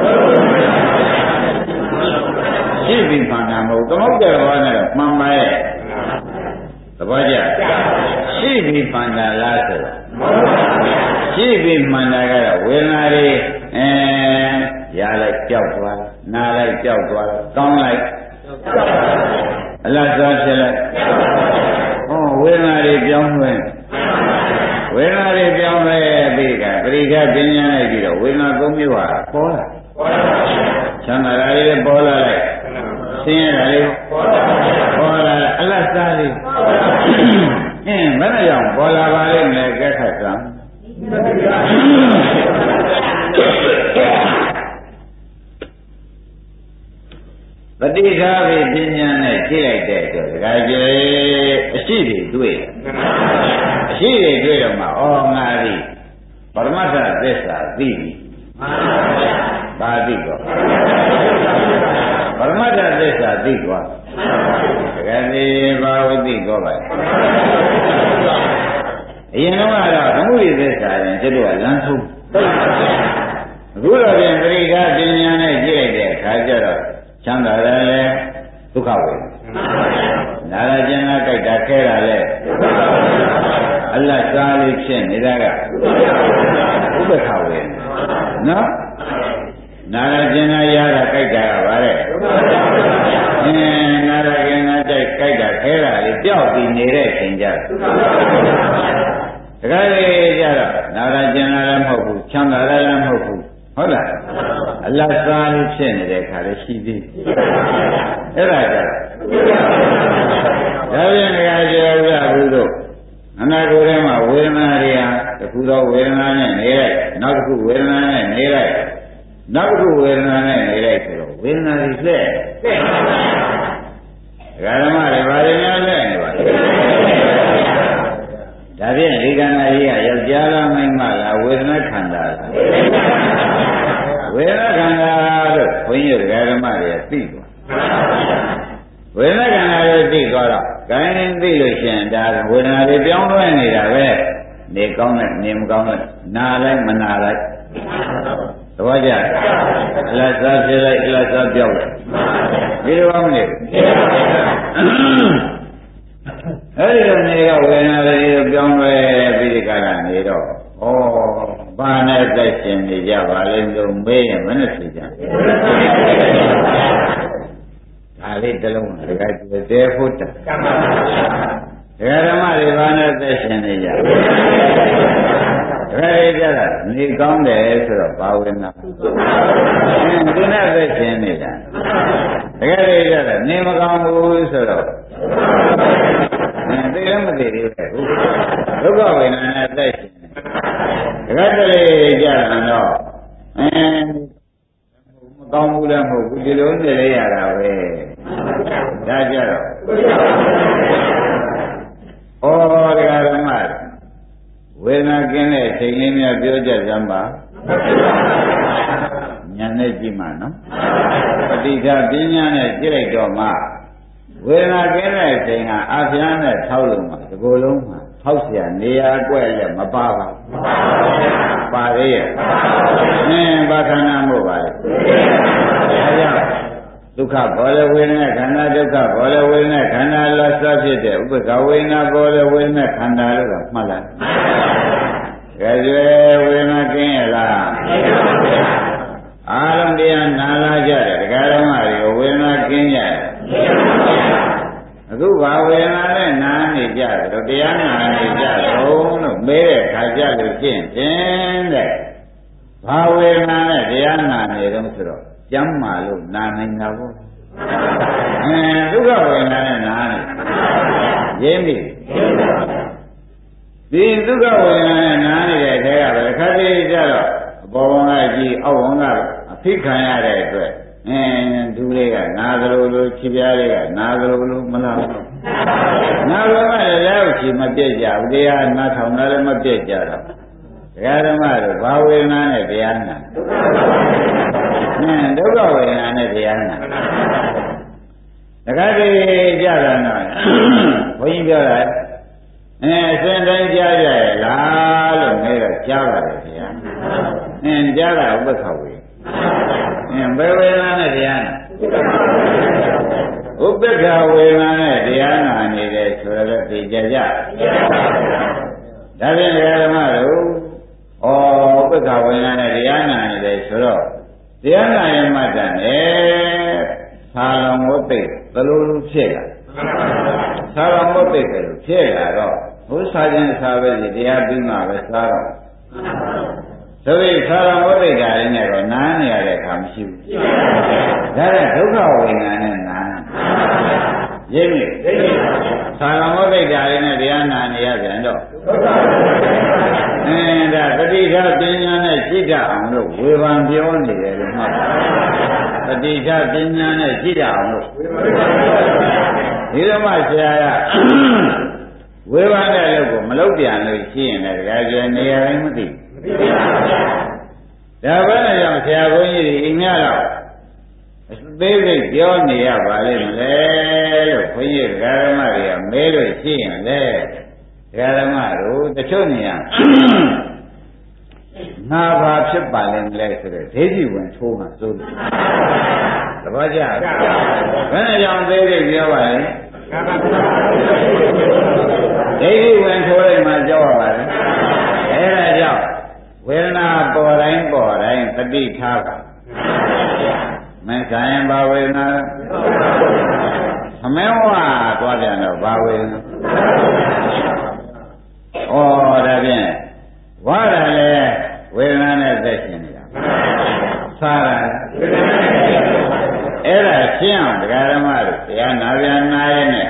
ရှိပြီးမှန်တာမဟုတ်သမုတ်တဲ့ဘောနဲ့မှန်ပါရဲ့သဘောကျရှိပြီးမှန်တာလားဆိုတော့ရှိပြီးမှန်တာကတော့ဝေဒနာတွေအဲရလိုက်ကြောက်သွားနားလိုက်ကြောက်သွားကောင်းလိုက်အလတ်စားဖြစ်လိုက်ဟောဝေဒနာတွေပြောင်းလဲဝေဒနာတွေပြောင်းလဲပြီးကပရိက္ခပညာနဲ့ပြီးတော့ဝေဒနာသုံးမျိုးဟာပေါ်လာဆင်းရဲတာလေးပေါ်လာအလတ်စားလေးအင်းဘယ်နဲ့ကြောင့်ပေါ်လာပါလိမ့်မယ်ကဲခတ်စမ်းပฏิฆာပိပညာနဲ့ကြည့်လိုက်တဲ့အတွက်ဒကာကျေအရှိတွေတွေ့အရှိတွေတွေ့တော့မှဩငါသည်ပရမတ္ထသစ္စာသိပြီဘာသိတော့ပရမတ္ထသစ္စာသိသွားဒကာကျေဘာဝသိတော့ပါအရင်တော့ကတော့သမုဒိသစ္စာရင်ကျတော့လမ်းဆုံးအခုတော့ပြန်ပရိက္ခပညာနဲ့ကြည့်လိုက်တဲ့အခါကျတော့ချမ်းသာတယ်လေဒုက္ခဝေဒနာနာကျင်နာကြိုက်တာခဲတာလေအလတ်စားလေးဖြစ်နေတာကဥပ္ပခဝေဒနော်နာနာကျင်နာရတာကြိုက်တာကဗါတဲ့အင်းနာနာကျင်နာကြိုက်ကြိုက်တာခဲတာလေးပျောက်ပြီးနေတဲ့ချိန်ကြတခါလေကြတော့နာနာကျင်နာလည်းမဟုတ်ဘူးချမ်းသာလည်းမဟုတ်ဘူးဟုတ်လားအလတ်စားလေးဖြစ်နေတဲ့ခါလေးရှိသေးအဲ့ဒါကြဒါပြန်ကြကြောက်ရဘူးတို့အနာကိုယ်ထဲမှာဝေဒနာတွေဟာတစ်ခုသောဝေဒနာနဲ့နေလိုက်နောက်တစ်ခုဝေဒနာနဲ့နေလိုက်နောက်တစ်ခုဝေဒနာနဲ့နေလိုက်ဆိုတော့ဝေဒနာတွေလှည့်လှည့်ဓမ္မတွေဘာတွေများလှည့်နေပါလဲဒါဖြင့်ဒီကံကြီးကယောက်ျားလားမိန်းမလားဝေဒနာခန္ဓာလားဝေဒနာခန္ဓာလို့ဘုန်းကြီးဓမ္မတွေသိသွားဝေဒနာခန္ဓာတွေသိသွားတော့ကိုင်းသိလို့ရှိရင်ဒါဝေဒနာတွေပြောင်းလဲနေတာပဲနေကောင်းနဲ့နေမကောင်းနဲ့နာလိုက်မနာလိုက်သဘောကျအလတ်စားဖြစ်လိုက်အလတ်စားပြောက်လိုက်ဒီလိုမနေအဲ့ဒီလိုနေတော့ဝေဒနာတွေပြောင်းလဲပြီးဒီကရနေတော့ဩဘာနဲ့သက်ရှင်နေကြပါလိမ့်လို့မေးရင်မနဲ့သိကြဒါလေးတစ်လုံးတကယ်တဲဖို့တာဒကာဓမ္မတွေဘာနဲ့သက်ရှင်နေကြတကယ်ကြတာနေကောင်းတယ်ဆိုတော့ဘာဝေဒနာဒီနဲ့သက်ရှင်နေတာတကယ်ကြတာနေမကောင်းဘူးဆိုတော့သိလည်းမသိသေးဘူးဒုက္ခဝေဒနာနဲ့သက်ရှင်တကယ်တည်းကြတာတော့အဲမကောင်းဘူးလည်းမဟုတ်ဘူးဒီလိုနေရတာပဲဒါကြတော့ဩတရားဓမ္မဝေဒနာကင်းတဲ့ချိန်လေးများပြောကြစမ်းပါညာနဲ့ကြည့်မှနော်ပဋိဌာပညာနဲ့ကြည့်လိုက်တော့မှဝေဒနာကင်းတဲ့ချိန်ဟာအာဖျားနဲ့ထောက်လုံးမှာဒီကိုယ်လုံးမှာထောက်เสียနေရာကွက်လည်းမပါပါဘူးပါသေးရဲ့အင်းဘာခန္ဓာမို့ပါလဲအဲကြောင့်ဒုက္ခဘောလေဝေဒနာခန္ဓာဒုက္ခဘောလေဝေဒနာခန္ဓာလောစဖြစ်တဲ့ဥပ္ပခဝေဒနာဘောလေဝေဒနာခန္ဓာလို့ကမှတ်လိုက်ကြွယ်ဝေဒနာကင်းရလားအားလုံးတရားနာလာကြတယ်တရားတော်မှာဝေဒနာကင်းကြတယ်အခုဘာဝေဒနာနဲ့နာနေကြတယ်တော့တရားနာနေကြတော့လို့မဲတဲ့ခါကြလို့ရှင်းဖြင့်တဲ့ဘာဝေဒနာနဲ့တရားနာနေတော့ဆိုတော့ကျမ်းမာလို့နာနိုင်တာပေါ့အဲဒုက္ခဝေဒနာနဲ့နာနေရင်းပြီဒီဒုက္ခဝေဒနာနဲ့နာနေတဲ့ထဲကပဲခါတည်းကြတော့အပေါ်ဘုံကကြီးအောက်ဘုံကအဖိခံရတဲ့အတွက်အင်းဒူလေးကနာသလိုလိုခြေပြားလေးကနာသလိုလိုမလားနာလို့မှလည်းလည်းခြေမပြည့်ကြဘူးတရားနာထောင်တာလည်းမပြည့်ကြတော့တရားဓမ္မတို့ဘာဝေဒနာနဲ့တရားနာအင်းဒုက္ခဝေဒနာနဲ့တရားနာတခါတည်းကြတာတော့ဘုန်းကြီးပြောတာအဲအစဉ်တိုင်းကြားကြရဲ့လားလို့မဲတော့ကြားပါတယ်ဗျာအင်းကြားတာဥပ္ပခဝေအင်းဘယ်ဝေဒနာနဲ့တရားနာဥပ္ပခဝေဒနာနဲ့တရားနာနေတယ်ဆိုတော့သိကြကြဒါဖြင့်ဓမ္မတို့ဩဥပ္ပခဝေဒနာနဲ့တရားနာနေတယ်ဆိုတော့တရားနာရင်မှတ်တယ်သာလဝုတ်သိသလိုလိုဖြစ်လာသာလဝုတ်သိတယ်လို့ဖြစ်လာတော့ဘုရားချင်းစာပဲဒီတရားပြီးမှပဲစားတော့ဆိုပြီးသာလဝုတ်သိတာလည်းနဲ့တော့နားနေရတဲ့အခါမရှိဘူးဒါကဒုက္ခဝေဒနာနဲ့နားရင်းမိသာလမောသိတာလေးနဲ့တရားနာနေရပြန်တော့အဲဒါတတိထပညာနဲ့ကြည့်တတ်အောင်လို့ဝေဘာပြောနေတယ်လို့မှတ်ပါတတိထပညာနဲ့ကြည့်တတ်အောင်လို့ဒီလိုမှဆရာကဝေဘာတဲ့လို့ကိုမလုပ်ပြန်လို့ရှိရင်လည်းဒါကြနေရာတိုင်းမသိဒါပဲနဲ့ကြောင့်ဆရာဘုန်းကြီးဒီမြတ်တော့အသေးစိတ်ပြောနေရပါလိမ့်မလဲလို့ဘုန်းကြီးဓမ္မတွေကမဲလို့ရှိရင်လေဓမ္မတို့တချို့နေရငါဘာဖြစ်ပါလိမ့်မလဲဆိုတော့ဒိဋ္ဌိဝင်ထိုးမှစိုးတယ်သဘောကျဘယ်နဲ့ကြောင့်သေးစိတ်ပြောပါလဲဒိဋ္ဌိဝင်ထိုးလိုက်မှကြောက်ရပါလေအဲဒါကြောင့်ဝေဒနာပေါ်တိုင်းပေါ်တိုင်းတတိထားပါမင်းဆိုင်ဘာဝေဒနာသမင်းဝါသွားပြန်တော့ဘာဝေဒနာဩဒါဖြင့်ဝါရလည်းဝေဒနာနဲ့သက်ရှင်နေတာစားရအဲ့ဒါရှင်းအောင်တရားဓမ္မတို့တရားနာပြန်နာရနဲ့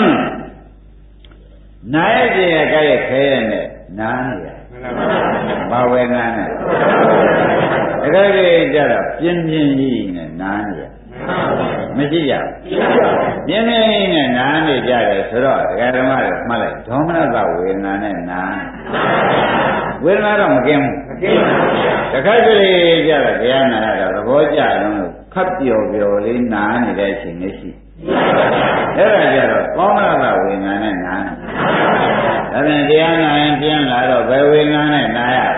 နာရကြည့်ရကြရခဲရနဲ့နားနေရဘာဝေဒနာနဲ့တကယ်ကြီးကြတော့ပြင်းပြင်းကြီးနဲ့နားနေရမရှိကြပြင်းပြင်းကြီးနဲ့နားနေကြတယ်ဆိုတော့တရားဓမ္မတွေမှတ်လိုက်ဒေါမနတဝေဒနာနဲ့နားဝေဒနာတော့မကင်းဘူးမကင်းပါဘူးတခါတလေကြတော့တရားနာရတော့သဘောကျလုံးလို့ခပ်ပျော်ပျော်လေးနားနေတဲ့အချိန်လေးရှိအဲ့ဒါကြတော့ကောမနတဝေဒနာနဲ့နားဒါပြန်တရားနာရင်ပြင်းလာတော့ဘယ်ဝေဒနာနဲ့နားရ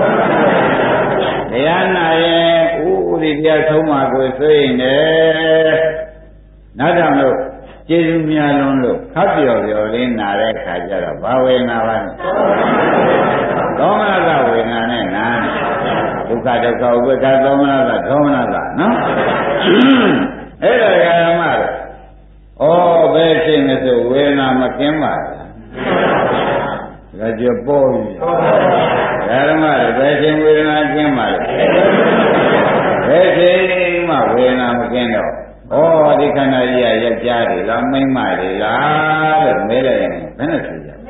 တရားနာရင်ဥဥဒီတရားဆုံးမှာကိုဆိုရင်လည်းနောက်တော့လို့ကျေစုများလုံးလို့ခပ်ပျော်ပျော်လေးနာတဲ့ခါကျတော့ဘာဝေဒနာပါလဲသောမနတဝေဒနာနဲ့နာဒုက္ခဒုက္ခဥပ္ပခသောမနတသောမနတနော်အဲ့ဒါကဓမ္မတော့ဩဘယ်ချိန်လဲဆိုဝေဒနာမကင်းပါလားဒါကြပေါ်ပြီဓမ္မတော့ဘယ်ချိန်ဝေဒနာကင်းပါလဲဘယ်ချိန်မှဝေဒနာမကင်းတော့ဩဒီခန္ဓာကြီးကယောက်ျားတွေလားမိန်းမတွေလားလို့မေးလိုက်ရင်ဘယ်နဲ့ဖြေကြ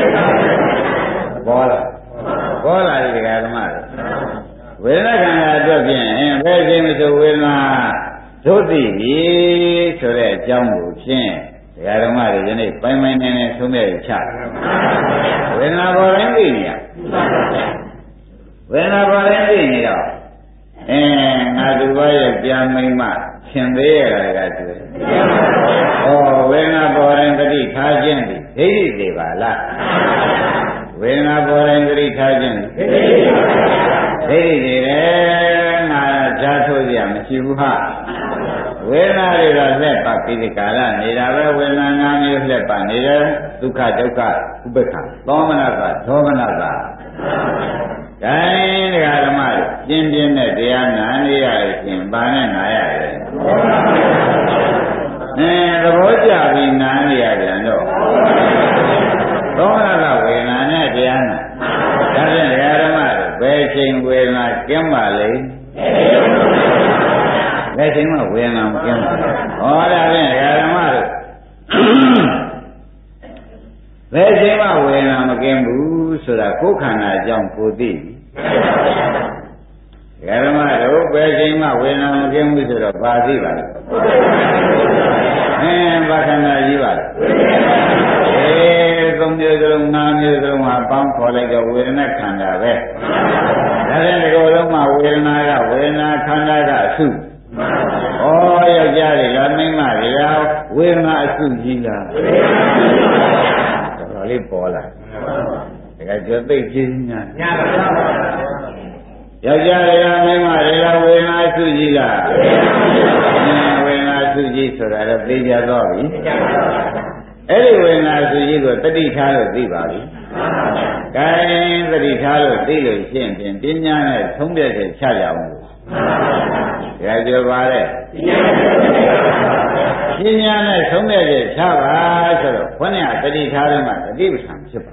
ပေါ်လာပေါ်လာဒီဓမ္မဝေဒနာခန္ဓာအတွက်ဖြင့်ဘယ်ချိန်မှဆိုဝေဒနာဒုတိပြီဆိုတဲ့အကြောင်းကိုဖြင့်ဓမ္မတွေယနေ့ပိုင်ပိုင်နေနေသုံးတဲ့ချဝေဒနာပေါ်တိုင်းသိနေရဝေဒနာပေါ်တိုင်းသိနေတော့အဲငါသူဘာရဲ့ကြာမိမ့်မရှင်သေးရတာကတွေ့ဩဝေဒနာပေါ်တိုင်းတတိထားခြင်းဒီဒိဋ္ဌိတွေပါလားဝေဒနာပေါ်တိုင်းတတိထားခြင်းဒိဋ္ဌိတွေလေငါဓာတ်ထုတ်ရမရှိဘူးဟာဝေဒနာတွေတော့လက်ပါပိဋကာလနေတာပဲဝေဒနာ၅မျိုးလက်ပါနေတယ်ဒုက္ခဒုက္ခဥပ္ပခသောမနတဒေါမနတဒါင်းတရားဓမ္မပြင်းပြင်းနဲ့တရားနာနေရရင်ဘာနဲ့နာရလဲအဲသဘောကျပြီးနာနေရပြန်တော့သောမနတဝေဒနာနဲ့တရားနာဒါဖြင့်တရားဓမ္မဘယ်ချိန်ဝေဒနာကင်းပါလိမ့်ဘယ်ချိန်မှဝေဒနာမကင်းဘူး။ဟောဒါဖြင့်ဓမ္မတို့ဘယ်ချိန်မှဝေဒနာမကင်းဘူးဆိုတာကိုယ်ခန္ဓာအကြောင်းကိုသိပြီ။ဓမ္မတို့ဘယ်ချိန်မှဝေဒနာမကင်းဘူးဆိုတော့ဘာသိပါလဲ။အင်းဘာခန္ဓာကြီးပါလဲ။အေးသုံးမျိုးစလုံး၅မျိုးစလုံးဟာပေါင်းခေါ်လိုက်တော့ဝေဒနာခန္ဓာပဲ။ဒါဖြင့်ဒီလိုလုံးမှဝေဒနာကဝေဒနာခန္ဓာကအစုဩယောက်ျားတွေကမိန်းမတွေကဝေဒနာအစုကြီးလားတော်တော်လေးပေါ်လာဒါကကြွသိပြင်းညာညာပါယောက်ျားတွေကမိန်းမတွေကဝေဒနာအစုကြီးလားဝေဒနာအစုကြီးဆိုတာတော့သိကြတော့ပြီအဲ့ဒီဝေဒနာအစုကြီးကိုတတိထားလို့သိပါပြီကဲတတိထားလို့သိလို့ရှင်းဖြင့်ပညာနဲ့သုံးပြတဲ့ချကြအောင်ရကြပါလေပညာနဲ့ဆုံးဖြတ်ချက်ချပါဆိုတော့ခေါင်းကတတိထားတယ်မှာတတိပဋ္ဌာန်ဖြစ်ပါ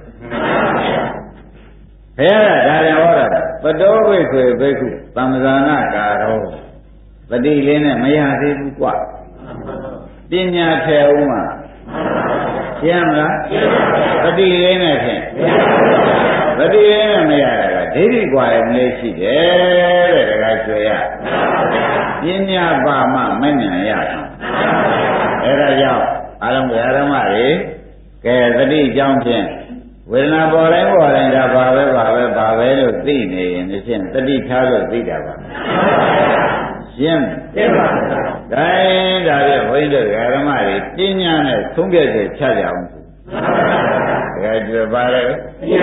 ဘုရားကဒါရင်ဟောတာပတောဘိက္ခွေဘိက္ခုသမ္မာနာကာရောတတိလေးနဲ့မရသေးဘူးကွပညာထဲဦးမှာရှင်းမလားတတိရင်းနဲ့ဖြင့်တတိရင်းနဲ့မရတာကဒိဋ္ဌိကွာရမလေးရှိတယ်တဲ့တခါကျွေရပညာပါမှမဉဏ်ရတာအဲဒါကြောင့်အာရမအာရမတွေကဲတတိကြောင့်ဖြင့်ဝေဒနာပေါ်တိုင်းပေါ်တိုင်းဒါပါပဲပါပဲပါပဲလို့သိနေရင်ဖြင့်တတိထားလို့သိတာပါရှင်းတယ်ပါဒါရင်ဒါပြဘုန်းကြီးတို့ဓမ္မတွေပညာနဲ့သုံးပြချက်ချကြအောင်ဒါကြွယ်ပါလေ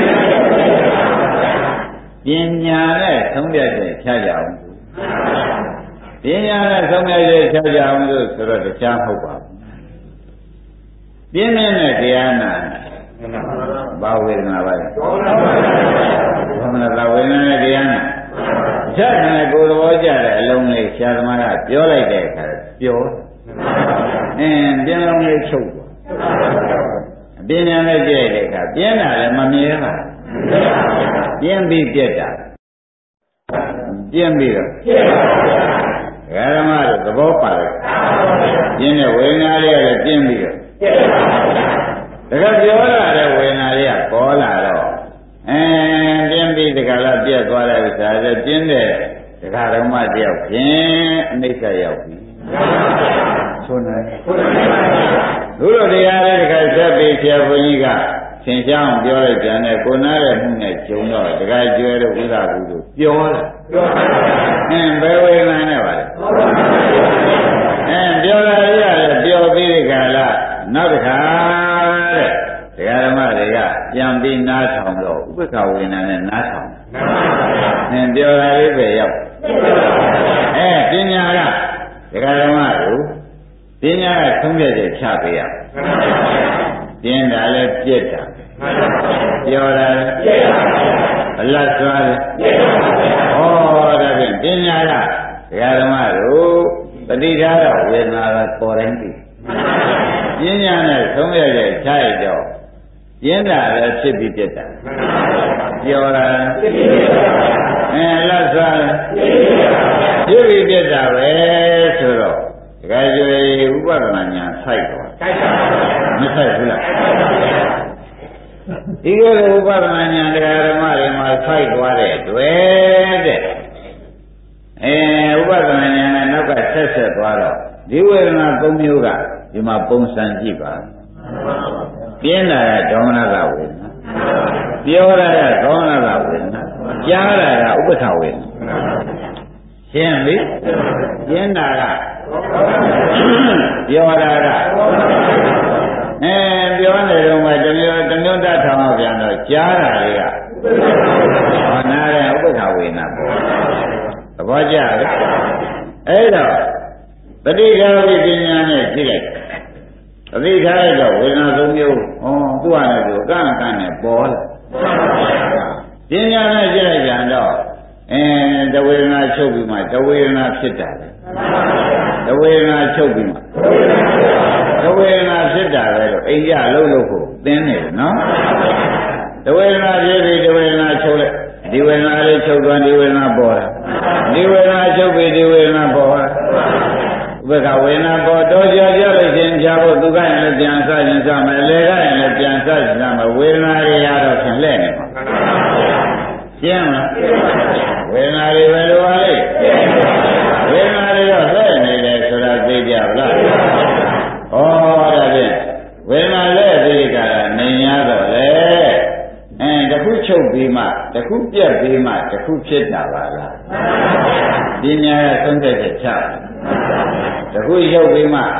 ပညာနဲ့သုံးပြချက်ချကြအောင်ပညာနဲ့သုံးပြချက်ချကြအောင်လို့ဆိုတော့တရားမဟုတ်ပါဘူးပြင်းနေတဲ့တရားနာဘာဝေဒနာပါလဲဘာမနာဝေဒနာနဲ့တရားနာချက်နဲ့ကိုယ်တော်ကြတဲ့အလုံးလေးဆရာသမားကပြောလိုက်တဲ့အခါပြောအင်းပြင်းလုံးလေးချုပ်သွားအပြင်းပြန်လေးကြည့်တဲ့အခါပြင်းတာလည်းမမြဲပါပြင်းပြီးပြက်တာပြင်းပြီးတော့ဓမ္မတို့သဘောပါတယ်ပြင်းတဲ့ဝေဒနာလေးကလည်းပြင်းပြီးတော့တကယ်ပြောလာတဲ့ဝေဒနာလေးကပေါ်လာတော့အဲပြင်းပြီးတကယ်လားပြက်သွားတဲ့ဥစ္စာလည်းပြင်းတဲ့ဒကာဓမ္မတယောက်ဖြင့်အနိစ္စရောက်ပြီဆိုနေလူတို့တရားလေးတခါဆက်ပြီးဆရာဘုန်းကြီးကသင်ချောင်းပြောလိုက်ကြတယ်ကိုနားတဲ့မှုနဲ့ဂျုံတော့တခါကျွဲတော့ဥသာဘူးလို့ပြောလာပြောအင်းဘယ်ဝေဒနာနဲ့ပါလဲအင်းပြောလာရတယ်ပြောပြီးဒီကလာနောက်တစ်ခါတဲ့ဒကာဓမ္မတွေကပြန်ပြီးနားထောင်တော့ဥပ္ပခဝေဒနာနဲ့နားထောင်အင်းပြောလာလေးပဲရောက်အဲပညာကဒကာဓမ္မတို့ပညာကသုံးပြချက်ချပေးရပြင်းတာလည်းပြက်တာပြောတာလည်းပြက်တာအလတ်သွားလည်းပြက်တာဩဒါဖြင့်ပညာကဒကာဓမ္မတို့ပဋိဌာရဝေဒနာကပေါ်တိုင်းပြီပညာနဲ့သုံးပြချက်ချရတော့ပြင်းတာလည်းဖြစ်ပြီးပြက်တာပြောတာဖြစ်ပြီးပြက်တာအဲအလတ်သွားလည်းဖြစ်ပြီးပြက်တာပဲဆိုတော့ဒကာကျွေဥပဒနာညာဆိုင်တော့ဆိုင်ပါမဆိုင်ဘူးလားဒီလိုဥပဒနာညာဒကာဓမ္မတွေမှာဆိုင်သွားတဲ့တွေ့တဲ့အဲဥပဒနာညာနဲ့နောက်ကဆက်ဆက်သွားတော့ဒီဝေဒနာသုံးမျိုးကဒီမှာပုံစံကြည့်ပါပြင်းတာကဒေါမနကဝေဒနာပြောတာကဒေါမနကဝေဒနာကြားတာကဥပ္ပခဝေဒနာရှင်းပြီပြင်းတာကပြောတာကအဲပြောနေတော့မှတမျိုးတမျိုးတတ်ထောင်အောင်ပြန်တော့ကြားတာတွေကဟောနာတဲ့ဥပ္ပခဝေဒနာပေါ့သဘောကျလားအဲ့တော့ပဋိက္ခဝိပညာနဲ့ကြည့်လိုက်ပဋိက္ခလိုက်တော့ဝေဒနာသုံးမျိုးဟောသူ့ဟာနဲ့သူကန့်ကန့်နဲ့ပေါ်လာပညာနဲ့ကြည့်လိုက်ကြတော့အဲတဝေဒနာချုပ်ပြီးမှတဝေဒနာဖြစ်တာလေတဝေဒနာချုပ်ပြီးမှတဝေဒနာဖြစ်တာပဲလို့အိမ်ကြလုံးလို့ကိုသင်နေတယ်နော်တဝေဒနာဖြစ်ပြီးတဝေဒနာချုပ်လိုက်ဒီဝေဒနာလေးချုပ်သွားဒီဝေဒနာပေါ်လာဒီဝေဒနာချုပ်ပြီးဒီဝေဒနာပေါ်လာဥပ္ပခဝေဒနာပေါ်တော့ကြောကြလို့ရှင်ဖြာဖို့သူကရင်လည်းပြန်ဆရင်စမယ်လေကရင်လည်းပြန်ဆရင်စမယ်ဝေဒနာတွေရတော့ဖြင့်လဲ့နေမှာရှင်းမလားဝေဒနာတွေပဲလိုပါလေဝေဒနာတွေတော့လဲ့နေတယ်ဆိုတာသိကြဗလားဩဒါဖြင့်ဝေဒနာလဲ့ပြီးကြတာနေရတော့လေအဲတခုချုပ်ပြီးမှတခုပြက်ပြီးမှတခုဖြစ်တာပါလားပညာရဲ့သုံးသက်ချက်ချတခုချုပ်ပြီးမှ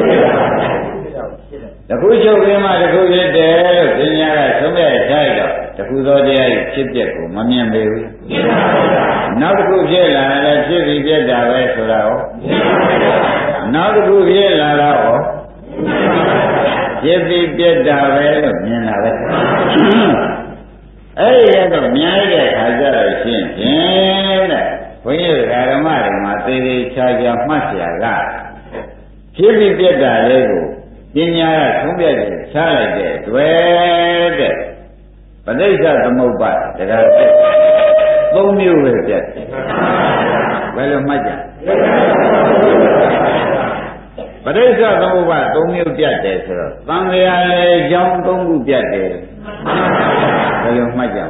တခုချုပ်ပြီးမှတခုဖြစ်တယ်လို့ပညာကသုံးသက်ချလိုက်တော့တခုသောတရားကြီးဖြစ်ပြက်ကိုမမြင်ပေဘူးနောက်တစ်ခုဖြစ်လာလည်းဖြစ်ပြီးပြက်တာပဲဆိုတာဟောနောက်တစ်ခုဖြစ်လာတော့ဖြစ်ပြီးပြက်တာပဲလို့မြင်တာပဲအဲ့ဒီကတော့မြင်ရတဲ့ခါကျတော့ရှင်းဖြင့်တဲ့ဘုန်းကြီးဓမ္မတွေမှာသေသေးချာချာမှတ်เสียကဖြစ်ပြီးပြက်တာလေးကိုပညာကသုံးပြတယ်ချလိုက်တဲ့တွေ့တဲ့ပဋိစ္စသမုပ္ပါဒ်တရားသုံးမျိုးပဲပြတ်ဘယ်လိုမှတ်ကြပဋိစ္စသမုပ္ပါသုံးမျိုးပြတ်တယ်ဆိုတော့သံဃာလေကြောင်းသုံးခုပြတ်တယ်ဘယ်လိုမှတ်ကြ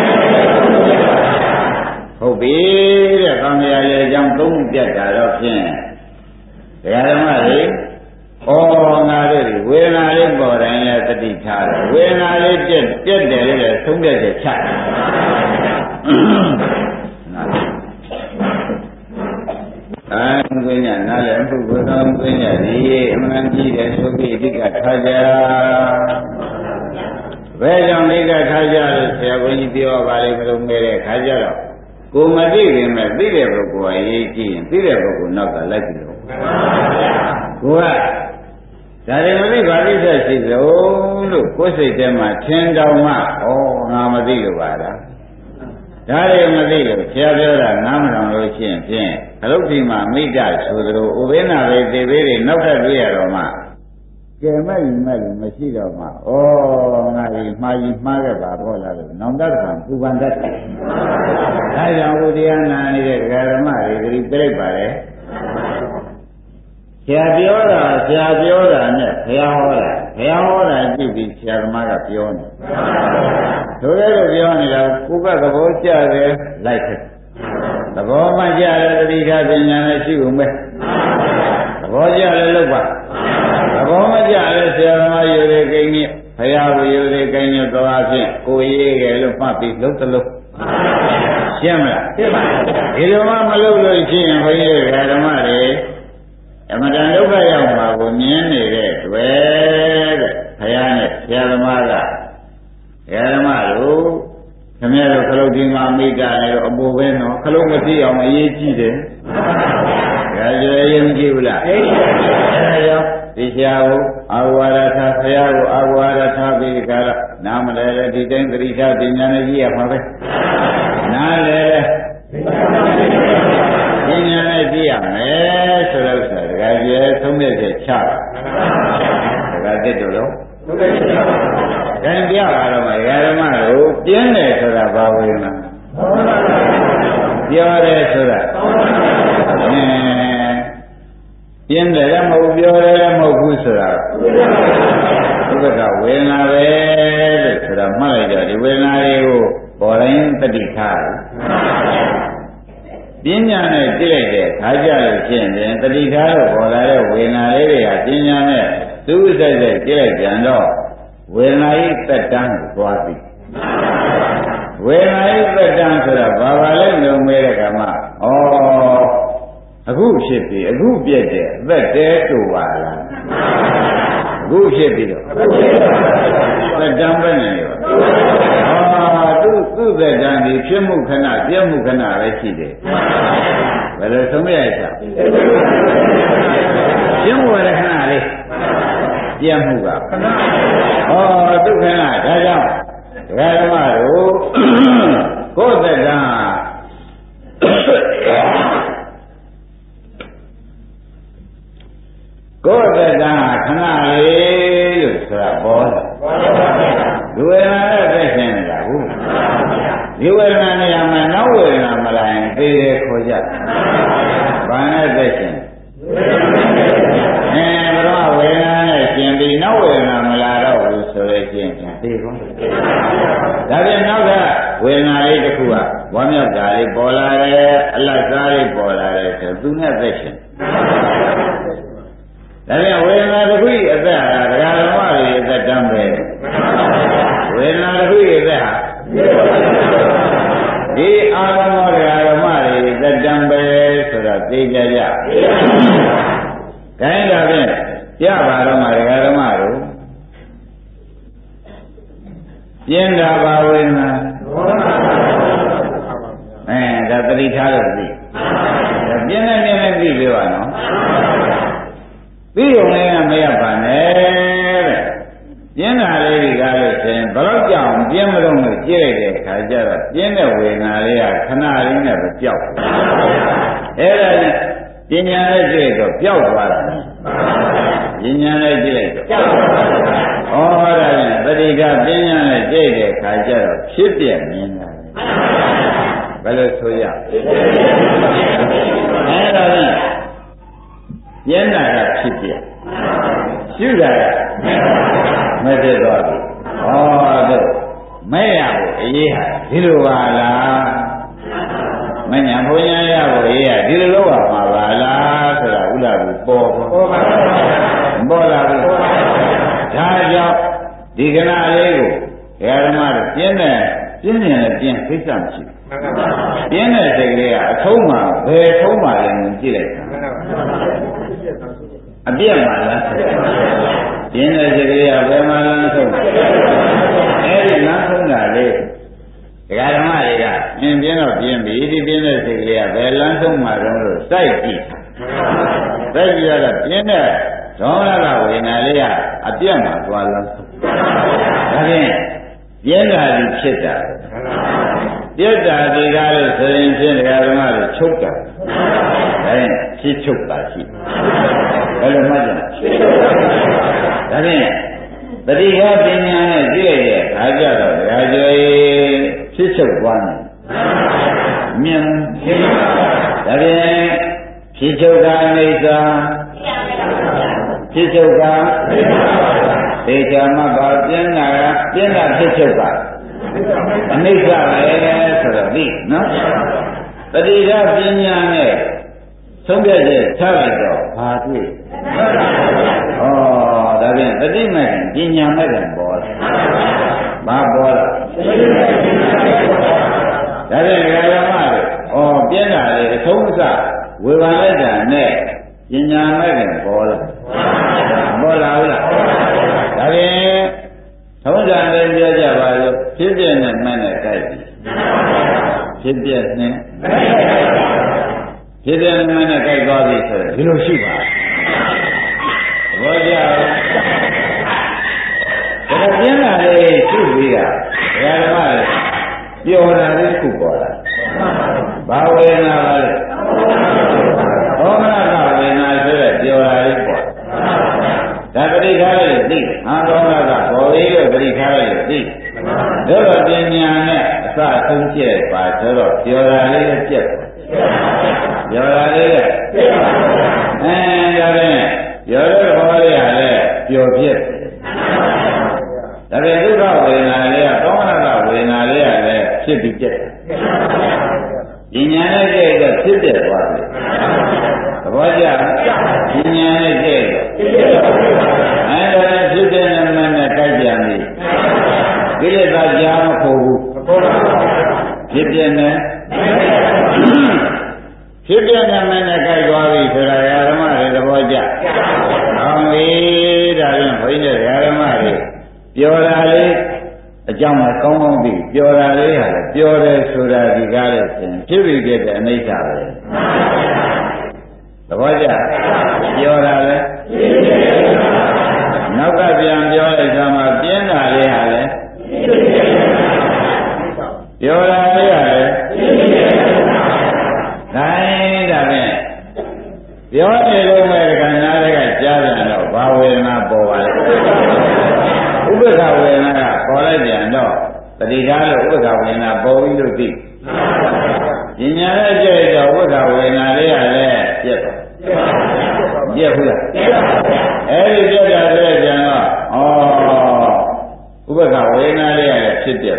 ဟုတ်ပြီတဲ့သံဃာလေကြောင်းသုံးခုပြတ်တာတော့ဖြင့်ဒကာဓမ္မတွေဩငါတို့ဝေဒနာလေးပေါ်တိုင်းလဲတတိထားတယ်ဝေဒနာလေးပြက်ပြက်တယ်လေသုံးပြက်ချက်ချအဲငွေညနားလည်းပုဂ္ဂိုလ်တော်ငွေညဒီအမှန်ကြီးတယ်ဆိုပြီးအဓိကထားကြဘယ်ကြောင့်အဓိကထားကြလို့ဆရာဘုန်းကြီးပြောပါလိမ့်မလို့မဲတဲ့ခါကြတော့ကိုမသိခင်မဲ့သိတဲ့ပုဂ္ဂိုလ်အရေးကြီးရင်သိတဲ့ပုဂ္ဂိုလ်နောက်ကလိုက်ပြီးတော့ကိုကဒါတွေမသိပါလိမ့်ဆက်ရှိဆုံးလို့ကိုယ်စိတ်ထဲမှာထင်တော်မှဩငါမသိလို့ပါလားဒါတွေမသိလို့ဆရာပြောတာနားမထောင်လို့ရှိရင်ဖြင့်အလုတ်ဒီမှာမိတ္တဆိုသလိုဥပေနာပဲသေသေးတွေနောက်ထပ်တွေ့ရတော့မှကျဲမဲ့ယူမဲ့လို့မရှိတော့မှဩငါဒီမှားကြီးမှားခဲ့ပါတော့လားလို့နောင်တတ်ကံပူပန်တတ်တယ်ဒါကြောင့်ဘုရားနာနေတဲ့ဓမ္မတွေဒီပြိပ္ပါလေဆရာပြောတာဆရာပြောတာနဲ့ဘုရားဟောတာဘုရားဟောတာကြည့်ပြီးဆရာသမားကပြောနေတို့လည်းလို့ပြောနေတာကိုယ်ကသဘောကျတယ်လိုက်တယ်သဘောမှကျတယ်တတိယပညာနဲ့ရှိုံပဲသဘောကျတယ်လို့ပါသဘောမကျတယ်ဆရာသမားယူရကိန်းကြီးဘုရားကိုယူရကိန်းကြီးသွားဖြင့်ကိုရေးကြလို့မှတ်ပြီးလုံးတလုံးရှင်းမလားရှင်းပါဒီလိုမှမလုပ်လို့ရှိရင်ဘုန်းကြီးဓမ္မတွေအမှန်တန်ဒုက္ခရောက်မှာကိုမြင်နေတဲ့တွေ့တဲ့ဘုရားနဲ့ဆရာသမားကဆရာသမားတို့ခင်ဗျားတို့ခလုတ်ဒီမှာမိတာလည်းအပေါ်ပဲနော်ခလုတ်မသိအောင်အရေးကြီးတယ်ဒါကြွယ်ရင်ကြည့်ဘူးလားအဲဒါကြောင့်ဒီဆရာကိုအာဝါဒထားဆရာကိုအာဝါဒထားပြီးကြတော့နားမလဲလေဒီတိုင်းသတိထားပညာနဲ့ကြည့်ရမှာပဲနားလဲလေပညာနဲ့ကြည့်ရမယ်ဆိုတော့ဆိုဒကာကျဲသုံးတဲ့ချက်ချဒကာတက်တို့လို့သုံးတဲ့ချက်ချဒန်ပြပါတော့မယ်ဓမ္မတို့ပြင်းတယ်ဆိုတာဘာဝေဒနာပြောတယ်ဆိုတာအင်းပြင်းတယ်လည်းမဟုတ်ပြောတယ်လည်းမဟုတ်ဘူးဆိုတာဒီဘက်ကဝေဒနာပဲလို့ဆိုတာမှတ်လိုက်ကြဒီဝေဒနာတွေကိုပေါ်တိုင်းတတိထားပညာနဲ့ကြည့်လိုက်တဲ့ခါကြလို့ဖြစ်ရင်တတိထားလို့ပေါ်လာတဲ့ဝေဒနာလေးတွေကပညာနဲ့သူ့စိတ်စိတ်ကြည့်လိုက်ကြတော့ဝေဒနာဤသက်တမ်းကိုသွားပြီဝေဒနာဤသက်တမ်းဆိုတာဘာပါလဲလို့မေးတဲ့ကမှဩအခုဖြစ်ပြီအခုပြည့်တယ်အသက်တဲတူပါလားအခုဖြစ်ပြီတော့သက်တမ်းပဲနေရောဩသူ့သူ့သက်တမ်းဒီဖြစ်မှုခဏပြည့်မှုခဏပဲရှိတယ်ဘယ်လိုဆုံးရချာပြည့်မှုရခဏလေးပြည့်မှုကဩဒုက္ခနာဒါကြောင့်ဒကာဓမ္မတို့ကိုယ်သက်တမ်းကိုယ်သက်တမ်းခဏလေးလို့ဆိုတာပေါ်လာဒီဝေဒနာနဲ့သက်ရှင်နေတာဟုတ်ဒီဝေဒနာနေရာမှာနောက်ဝေဒနာမလာရင်သိတယ်ခေါ်ကြဘာနဲ့သက်ရှင်အဲဘုရားဝေဒနာနဲ့ရှင်ပြီးနောက်ဝေဒနာမလာတော့ဘူးဆိုလို့ရှိရင်သိကုန်ဒါပြန်နောက်ကဝေဒနာလေးတစ်ခုကဝမ်းမြောက်တာလေးပေါ်လာတယ်အလတ်စားလေးပေါ်လာတယ်ဆိုသူနဲ့သက်ရှင်ဒါပြန်ဝေဒနာတစ်ခုဤအသက်ဟာဒကာဓမ္မတွေအသက်တမ်းပဲဝေဒနာတစ်ခုဤအသက်ဟာဒီအာရမောဒကာဓမ္မတွေအသက်တမ်းပဲဆိုတာသိကြကြခိုင်းတာဖြင့်ကြပါတော့မှဒကာဓမ္မတို့ပြင်းတာပါဝေဒနာအဲဒါသတိထားလို့သိပြင်းနေနေနဲ့သိပြီပါနော်သိုံလည်းမရပါနဲ့တဲ့ပြင်းတာလေးတွေကလို့ဆိုရင်ဘယ်တော့ကြောင်ပြင်းမလို့လို့ကြည့်လိုက်တဲ့အခါကျတော့ပြင်းတဲ့ဝေဒနာလေးကခဏလေးနဲ့ပဲပျောက်အဲ့ဒါနဲ့ပညာနဲ့ကြည့်တော့ပျောက်သွားတာပညာနဲ့ကြည့်လိုက်တော့ပျောက်သွားတာဩဒါနဲ့တတိကပညာနဲ့ကြည့်တဲ့အခါကျတော့ဖြစ်ပြမြင်တာဘယ်လိုဆိုရအဲ့ဒါနဲ့ပြင်းတာကဖြစ်ပြရှုတာကမဖြစ်သွားဘူးဩတို့မဲ့ရဖို့အရေးဟာဒီလိုပါလားမညာဘုံညာရဖို့အရေးဟာဒီလိုလောက်ပါပါလားဆိုတာဥလာဘူးပေါ်ပေါ်ပါပေါ်လာဘူးဒါကြောင့်ဒီကနာလေးကိုဓမ္မတို့ပြင်းတယ်ပြင်းတယ်ပြင်းသိစမရှိဘူးပြင်းတဲ့စိတ်ကလေးကအဆုံးမှဘယ်ဆုံးမှလည်းမကြည့်လိုက်အပြည့်မှလားပြင်းတဲ့စိတ်ကလေးကဘယ်မှလမ်းဆုံးအဲဒီလမ်းဆုံးတာလေဒကာဓမ္မတွေကအင်းပြင်းတော့ပြင်းပြီဒီပြင်းတဲ့စိတ်ကလေးကဘယ်လမ်းဆုံးမှတော့လို့စိုက်ကြည့်စိုက်ကြည့်ရတာပြင်းတဲ့ဒေါမနကဝေဒနာလေးကအပြည့်မှသွားလမ်းဆုံးဒါဖြင့်ပြင်းတာဒီဖြစ်တာပြတ်တာဒီကားလို့ဆိုရင်ဖြင့်ဒကာဓမ္မတွေချုပ်တာဒါရင်ဖြစ်ချုပ်တာရှိဘယ်လိုမှကြဖြစ်ချုပ်တာဒါဖြင့်တတိယပညာနဲ့ကြည့်လိုက်တဲ့အခါကျတော့ဒကာကျော်ဖြစ်ချုပ်သွားတယ်မြင်ဖြစ်ဒါဖြင့်ဖြစ်ချုပ်တာအိဋ္ဌာဖြစ်ချုပ်တာသေချာမှပါပြင်းတာကပြင်းတာဖြစ်ချုပ်တာအနိစ္စပဲဆိုတော့ဒီနော်တတိယပညာနဲ့သုံးပြချက်ချလိုက်တော့ဘာတွေ့ဩဒါဖြင့်တတိမဲ့ပညာမဲ့တယ်ပေါ်လာဘာပေါ်လာဒါဖြင့်ဓမ္မတွေဩပြင်းတာလေအဆုံးအစဝေဘာလိုက်တာနဲ့ပညာမဲ့တယ်ပေါ်လာပေါ်လာဘူးလားဒါဖြင့်ထုံးစံလေးပြောကြပါလို့ဖြစ်ပြနဲ့မှန်းနဲ့ကြိုက်ပြီဖြစ်ပြနဲ့ဖြစ်ပြနဲ့မှန်းနဲ့ကြိုက်သွားပြီဆိုတော့ဒီလိုရှိပါဘောကြဒါပြင်းလာလေးရှုပြီးတာဓမ္မလေးပျော်တာလေးခုပေါ်လာဘာဝေဒနာပါလဲဘောမနာကဝေဒနာဆိုတဲ့ပျော်တာလေးပေါ်ဒါပရိခါလေးသိဟာတော်ကဘောလေးလို့ပရိခါလေးသိတို့တော့ပညာနဲ့အစအဆုံးကျက်ပါဆိုတော့ပြောတာလေးနဲ့ပြက်ပြောတာလေးနဲ့အဲဒါနဲ့ပြောတဲ့ဘောလေးကလည်းပျော်ပြက်ဒါပေမဲ့ဒုက္ခဝေဒနာလေးကသောမနကဝေဒနာလေးကလည်းဖြစ်ပြီးပြက်ပညာနဲ့ကြည့်တော့ဖြစ်ပြက်သွားတယ်သဘောကျပညာနဲ့ကြည့်အဲဒါနဲ့ဖြစ်တဲ့နာမနဲ့ကြိုက်ပြန်ပြီကိလေသာကြားမဖို့ဘူးဖြစ်ပြနေဖြစ်ပြနေမနဲ့ကြိုက်သွားပြီဆိုတာဓမ္မတွေသဘောကျအောင်ပြီဒါရင်ဘုန်းကြီးတွေဓမ္မတွေပြောတာလေးအကြောင်းမကောင်းကောင်းသိပြောတာလေးဟာလည်းပြောတယ်ဆိုတာဒီကားလို့ရှင်ဖြစ်ပြီးပြတဲ့အနိစ္စပဲသဘောကျပြောတာလေနောက်ကပြန်ပြောလိုက်တာမှပြင်းတာလေးဟာလေပြောတာလေးဟာလေတိုင်းဒါဖြင့်ပြောနေလို့မဲ့ခန္ဓာတွေကကြားပြန်တော့ဘာဝေဒနာပေါ်ပါလဲဥပ္ပခဝေဒနာကပေါ်လိုက်ပြန်တော့တတိကားလို့ဥပ္ပခဝေဒနာပေါ်ပြီးလို့သိပညာနဲ့ကြည့်တော့ဥပ္ပခဝေဒနာလေးကလည်းပြက်သွားပြက်ဘူးလားအဲဒီပြက်တာလည်းပြန်တော့ဩဥပ္ပခဝေဒနာလေးကလည်းဖြစ်ပြက်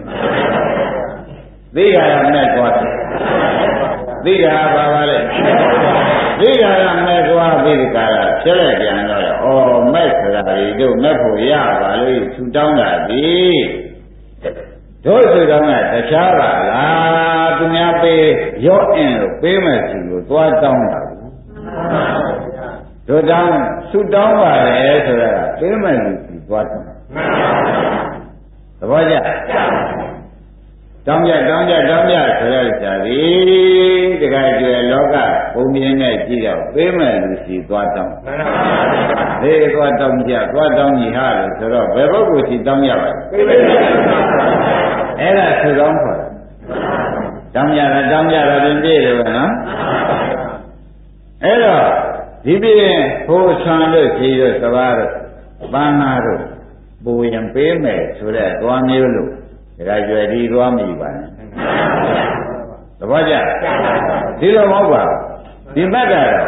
သိတာကမဲ့သွားတယ်သိတာဘာပါလဲသိတာကမဲ့သွားပြီးဒီကရာဖြစ်လိုက်ပြန်တော့ဩမဲ့ဆိုတာဒီတို့မဲ့ဖို့ရပါလို့ထူတောင်းတာဒီတို့ဆိုတော့ကတခြားပါလားသူများပေးရော့အင်းလို့ပေးမဲ့စီကိုသွားတောင်းတာတို့တောင်းသူတောင်းပါလေဆိုတာပေးမဲ့လူစီသွားတောင်းသဘောကျတောင်းကြတောင်းကြတောင်းကြဆိုရကြပြီတခါကျွယ်လောကဘုံမြင်နဲ့ကြည့်တော့ပေးမဲ့လူစီသွားတောင်းသေသွားတောင်းကြသွားတောင်းကြီးဟာလို့ဆိုတော့ဘယ်ပုဂ္ဂိုလ်စီတောင်းရပါလဲအဲ့ဒါသူတောင်းခေါ်တယ်တောင်းကြတာတောင်းကြတာပြင်ပြည့်တယ်ပဲနော်အဲ့တော့ဒီပြင်ဟိုဆံလို့ဖြေရသဘာတို့ပန်းနာတို့ပူရင်ပေးမယ်ဆိုတဲ့သွားမျိုးလို့ဒါကြွယ်ဒီသွားမိပါနဲ့သဘောကျဒီလိုမဟုတ်ပါဒီဘက်ကတော့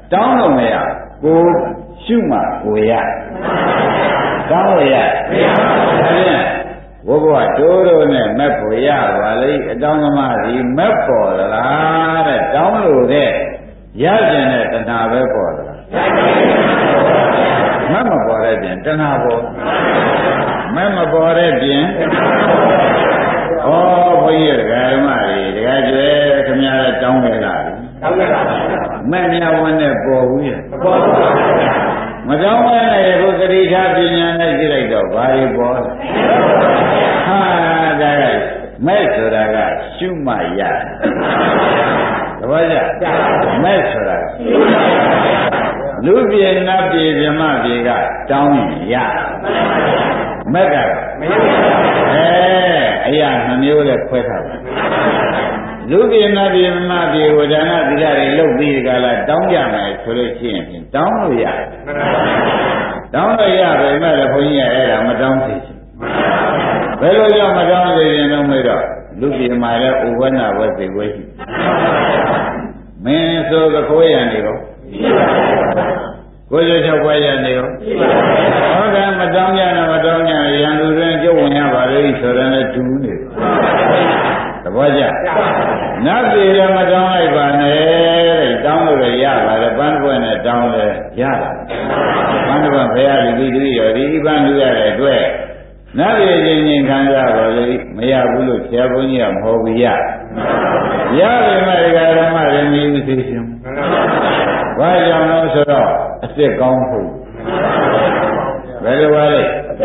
တောင်းလို့မရကိုရှုမှကိုရတောင်းလို့ရမရပါဘူးဘုရားတိုးတိုးနဲ့မက်ဖို့ရပါလေအတောင်းသမားဒီမက်ပေါ်သလားတဲ့တောင်းလို့တဲ့ရကျင်တဲ့တဏှာပဲပေါ်သလားမက်မပေါ်တဲ့ပြင်တဏှာပေါ်မက်မပေါ်တဲ့ပြင်ဩဘုန်းကြီးဓမ္မတွေတရားကျွဲခင်ဗျားတောင်းခဲ့လားတောင်းခဲ့ပါဘူးမက်မြဝန်းနဲ့ပေါ်ဘူးရဲ့မပေါ်ပါဘူးမတောင်းဘဲနဲ့ဘုသတိထားပညာနဲ့ကြည့်လိုက်တော့ဘာတွေပေါ်လဲဟာဒါကမဲ့ဆိုတာကရှုမှရသဘောကျမဲ့ဆိုတာလူပြေနတ်ပြေမြမပြေကတောင်းရင်ရမက်ကမရအဲအရာနှမျိုးနဲ့ခွဲထားပါလူပြေနတ်ပြေမြမပြေကိုဒါနသီလတွေလုပ်ပြီးကြလားတောင်းကြမယ်ဆိုလို့ရှိရင်တောင်းလို့ရတောင်းလို့ရပဲမဲ့လည်းဘုန်းကြီးကအဲ့ဒါမတောင်းသေးဘူးဘယ်လိုကြောင့်မတောင်းသေးရင်တော့မေးတော့လူပြေမှာလည်းဥဝနာဝစိတ်ဝဲရှိမင်းဆိုသခိုးရနေတော့ကိုယ်ရချောက်ပွဲရနေတော့ဟုတ်ကဲ့မတောင်းကြနဲ့မတောင်းကြရန်သူတွင်ကျုပ်ဝင်ရပါလေဆိုတယ်နဲ့တူနေသဘောကျနတ်ပြည်လည်းမတောင်းလိုက်ပါနဲ့တဲ့တောင်းလို့ရပါတယ်ပန်းပွင့်နဲ့တောင်းလဲရတာပန်းပွင့်ဘယ်ရလူပြီးသူရောဒီပန်းလူရတဲ့အတွက်နတ်ပြည်ချင်းချင်းခံကြပါလေမရဘူးလို့ဆရာဘုန်းကြီးကမဟုတ်ဘူးရရပြီမဲ့ဒီကဓမ္မရင်းကြီးသိရှင်ဘာကြောင့်လဲဆိုတော့အစ်စ်ကောင်းဟုတ်ဘယ်လိုပါလဲ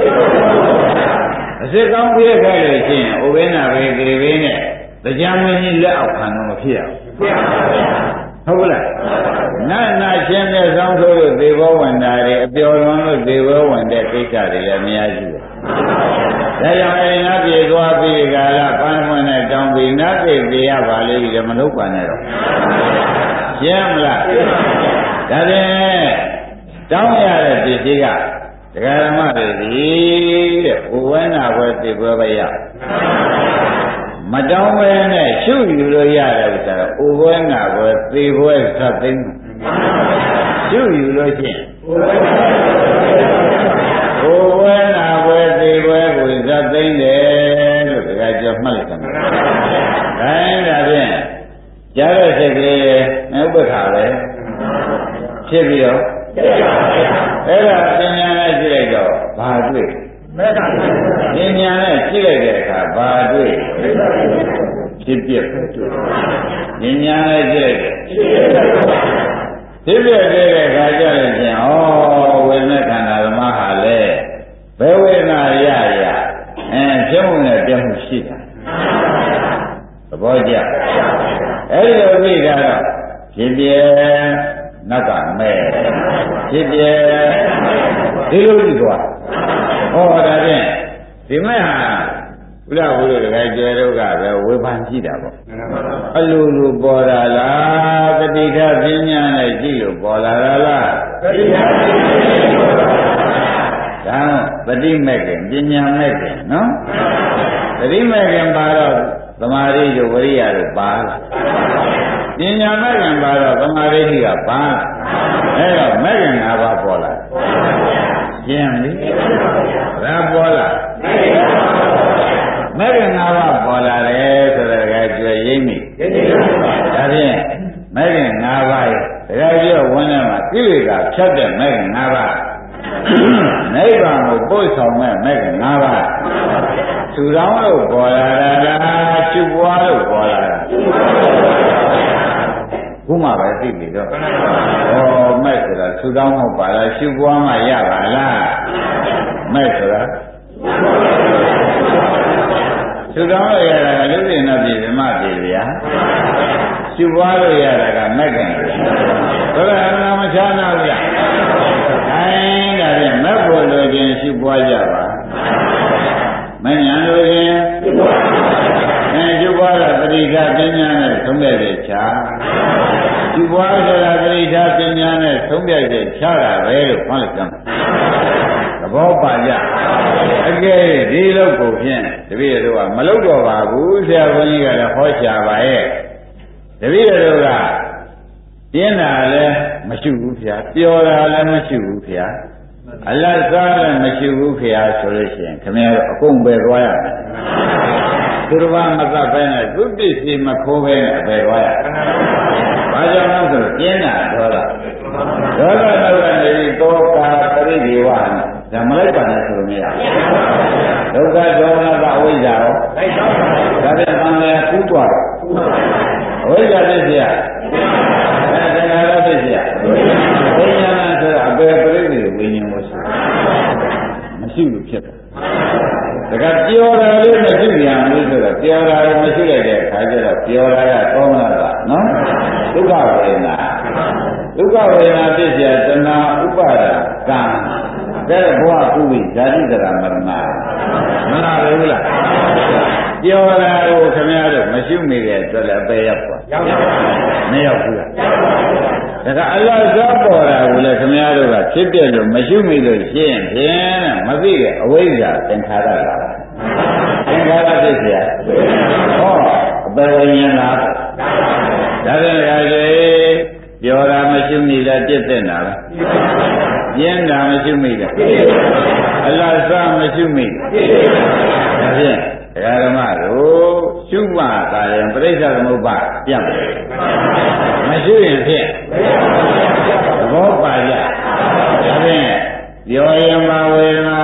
အစ်စ်ကောင်းပြည့်ခဲ့လို့ရှိရင်ဥပ္ပန္နဘေကေဘေနဲ့တရားမင်းကြီးလက်အောက်ခံတော့မဖြစ်အောင်ဟုတ်လားနာနာချင်းနဲ့ဆောင်းဆိုးလို့သေဘောဝင်တာတွေအပျော်လွန်လို့သေဘောဝင်တဲ့ကိစ္စတွေလည်းအများကြီးပဲဒါကြောင့်အဲဒီနတ်ပြည်သွားပြီးကာလပန်းဖွင့်နဲ့တောင်းပြီးနတ်ပြည်ပြေးရပါလိမ့်တယ်မလုပ်ပါနဲ့တော့ရှင်းမလားဒါဖြင့်တောင်းရတဲ့ပစ္စည်းကဒကာဓမ္မတွေဒီတဲ့ဘဝနာဘွယ်သိဘွယ်ပဲရမတောင်းပဲနဲ့ရှုယူလို့ရတယ်ဥစ္စာတော့ဥဘွယ်နာဘွယ်သိဘွယ်သတ်သိမ်းရှုယူလို့ရှိရင်ဥဘွယ်နာဘွယ်သိဘွယ်ကိုသတ်သိမ်းတယ်လို့ဒကာကျော်မှတ်လိုက်တယ်။ဒါရင်ဒါဖြင့်ကြားတဲ့စိတ်ကလေးဥပ္ပခါပဲဖြစ်ပြီးတော့အဲ့ဒါပညာနဲ့ကြည့်လိုက်တော့ဘာတွေ့မဲ့ကပညာနဲ့ကြည့်လိုက်တဲ့အခါဘာတွေ့ဖြစ်ပြက်တွေ့ပညာနဲ့ကြည့်လိုက်တယ်ဖြစ်ပြက်တဲ့အခါကြလို့ချင်းဩဝေဒနာခန္ဓာဓမ္မဟာလေဘယ်ဝေဒနာရရအဲဖြစ်မှုနဲ့ပြတ်မှုရှိတာသဘောကျအဲ့ဒီလိုပြီးတာတော့ဖြစ်ပြက်နတ်ကမဲ့ဖြစ်ပြဒီလိုကြည့်သွားဟောဒါဖြင့်ဒီမဲ့ဟာဘုရားဘုရားတကယ်ကျေတော့ကပဲဝေဖန်ကြည့်တာပေါ့အလိုလိုပေါ်လာလားတတိထပညာနဲ့ကြည့်လို့ပေါ်လာတာလားတတိထပညာနဲ့ပေါ်လာတာဒါတတိမဲ့ခင်ပညာမဲ့ခင်နော်တတိမဲ့ခင်ပါတော့သမာဓိတို့ဝိရိယတို့ပါလားပညာမဲ့ခင်ပါတော့သမာဓိကပါအဲ့တော့မဲ့ခင်၅ပါးပေါ်လာရှင်းပြီဒါပေါ်လာမဲ့ခင်၅ပါးပေါ်လာတယ်ဆိုတော့ကကျွယ်ရိမ့်ပြီဒါဖြင့်မဲ့ခင်၅ပါးရဲ့တကယ်ပြောဝန်းထဲမှာကိလေသာဖြတ်တဲ့မဲ့ခင်၅ပါးနိဗ္ဗာန်ကိုပို့ဆောင်မဲ့မဲ့ခင်၅ပါးသူတော်လို့ပေါ်လာတာလားချစ်ပွားလို့ပေါ်လာတာခုမှပဲသိပြီတော့ဩမဲ့ဆိုတာသူတော်မဟုတ်ပါလားချစ်ပွားမှရပါလားမဲ့ဆိုတာသူတော်ရရတာကလူပြင်းတော့ပြည်ဓမ္မပြည်ဗျာချစ်ပွားလို့ရတာကမဲ့ခင်ဘယ်လိုမှမချားနာဘူးလားအဲဒါဖြင့်မဲ့ဖို့လိုခြင်းချစ်ပွားကြပါမဉ္ဇဉ်လိုခြင်းအဲချစ်ပွားတာပရိက္ခပညာနဲ့သုံးတဲ့ချာချစ်ပွားဆိုတာပရိက္ခပညာနဲ့သုံးတဲ့ချာတာပဲလို့ဟောလိုက်ကြမှာသဘောပါကြအကဲဒီလောက်ကိုဖြင့်တပည့်တို့ကမလုပ်တော့ပါဘူးဆရာဘုန်းကြီးကလည်းဟောချပါရဲ့တပည့်တို့ကပြင်းတာလည်းမရှိဘူးဗျာပျော်တာလည်းမရှိဘူးဗျာအလတ်စားလည်းမရှိဘူးဗျာဆိုလို့ရှိရင်ခင်ဗျားတို့အကုန်ပဲသွားရမယ်သူတော်ဘာမသတ်ပဲနဲ့သူပစ္စည်းမခိုးပဲနဲ့ပဲသွားရဘာကြောင့်လဲဆိုတော့ပြင်းတာဒေါသဒေါသတော့ကနေပြီးတောကာပရိဒီဝနဲ့ဓမ္မလိုက်ပါနဲ့ဆိုလို့မရဘူးဒုက္ခဒေါမနကအဝိဇ္ဇာရောဒါပြန်တန်လျာကူးသွားအဝိဇ္ဇာဖြစ်เสียအဲသင်္ခါရဖြစ်เสียဝိညာဏဆိုတာအပေပရိသေဝိညာဉ်လို့ဆိုတာမရှိလို့ဖြစ်တယ်ဒါကပြောတာလေးမရှိပြန်ဘူးဆိုတော့ပြောတာလည်းမရှိလိုက်တဲ့အခါကျတော့ပြောတာကကောင်းလာတာနော်ဒုက္ခဝေဒနာဒုက္ခဝေဒနာဖြစ်เสียတဏှာဥပါဒကံဒါဘဝကုဝိဇာတိတရာမရဏမနာပဲဘူးလားပြောတာကိုခင်ဗျားတို့မရှိမိတဲ့အတွက်လည်းအပေရောက်သွားရောက်ပါဘူးမရောက်ဘူးလားဒါကအလ္လာဟ်သောပေါ်တာကိုလည်းခင်ဗျားတို့ကဖြစ်ပြလို့မရှိမိလို့ရှင်းဖြင့်မသိတဲ့အဝိဇ္ဇာသင်္ခါရလာသင်္ခါရဖြစ်เสียဟောအပေဝိညာဉ်လားဒါပြန်ရလေပြောတာမရှိမိလားပြည့်တဲ့နာလားပြင်းတာမရှိမိလားအလ္လာဟ်သောမရှိမိဒါဖြင့်ဒကာဓမ္မတို့ရှုမှတ်တာရင်ပြိဿသမုပ္ပါပြတ်တယ်မရှိရင်ဖြင့်သဘောပါကြဒါဖြင့်ပြောရင်ပါဝေဒနာ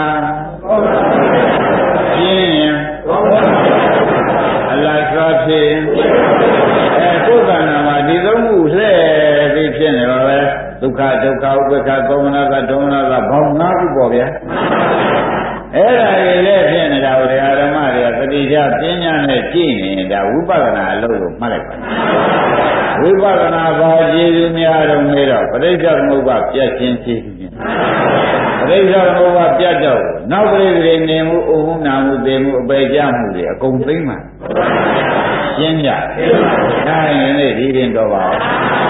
ပြင်းရင်အလ္လာဟ်သောဖြစ်အဲကိုယ်ကံမှာဒီသုံးခုလှည့်ပြီးဖြစ်နေပါပဲဒုက္ခဒုက္ခဥပ္ပခသောမနကဒေါမနကဘောင်းငါးခုပေါ့ဗျာအဲ့ဒါကြီးလည်းဖြစ်နေတာကိုဓမ္မတွေကသတိချပညာနဲ့ကြည့်နေတာဝိပဿနာအလုပ်ကိုမှတ်လိုက်ပါဝိပဿနာဘာကျေစုများတော့မေးတော့ပရိစ္ဆေသမုပ္ပါပြတ်ခြင်းကျေစုခြင်းပရိစ္ဆေသမုပ္ပါပြတ်တော့နောက်ပရိသေတွေနေမှုအုံမှုနာမှုသိမှုအပေကြမှုတွေအကုန်သိမ့်မှာရှင်းကြဒါရင်လည်းဒီရင်တော့ပါ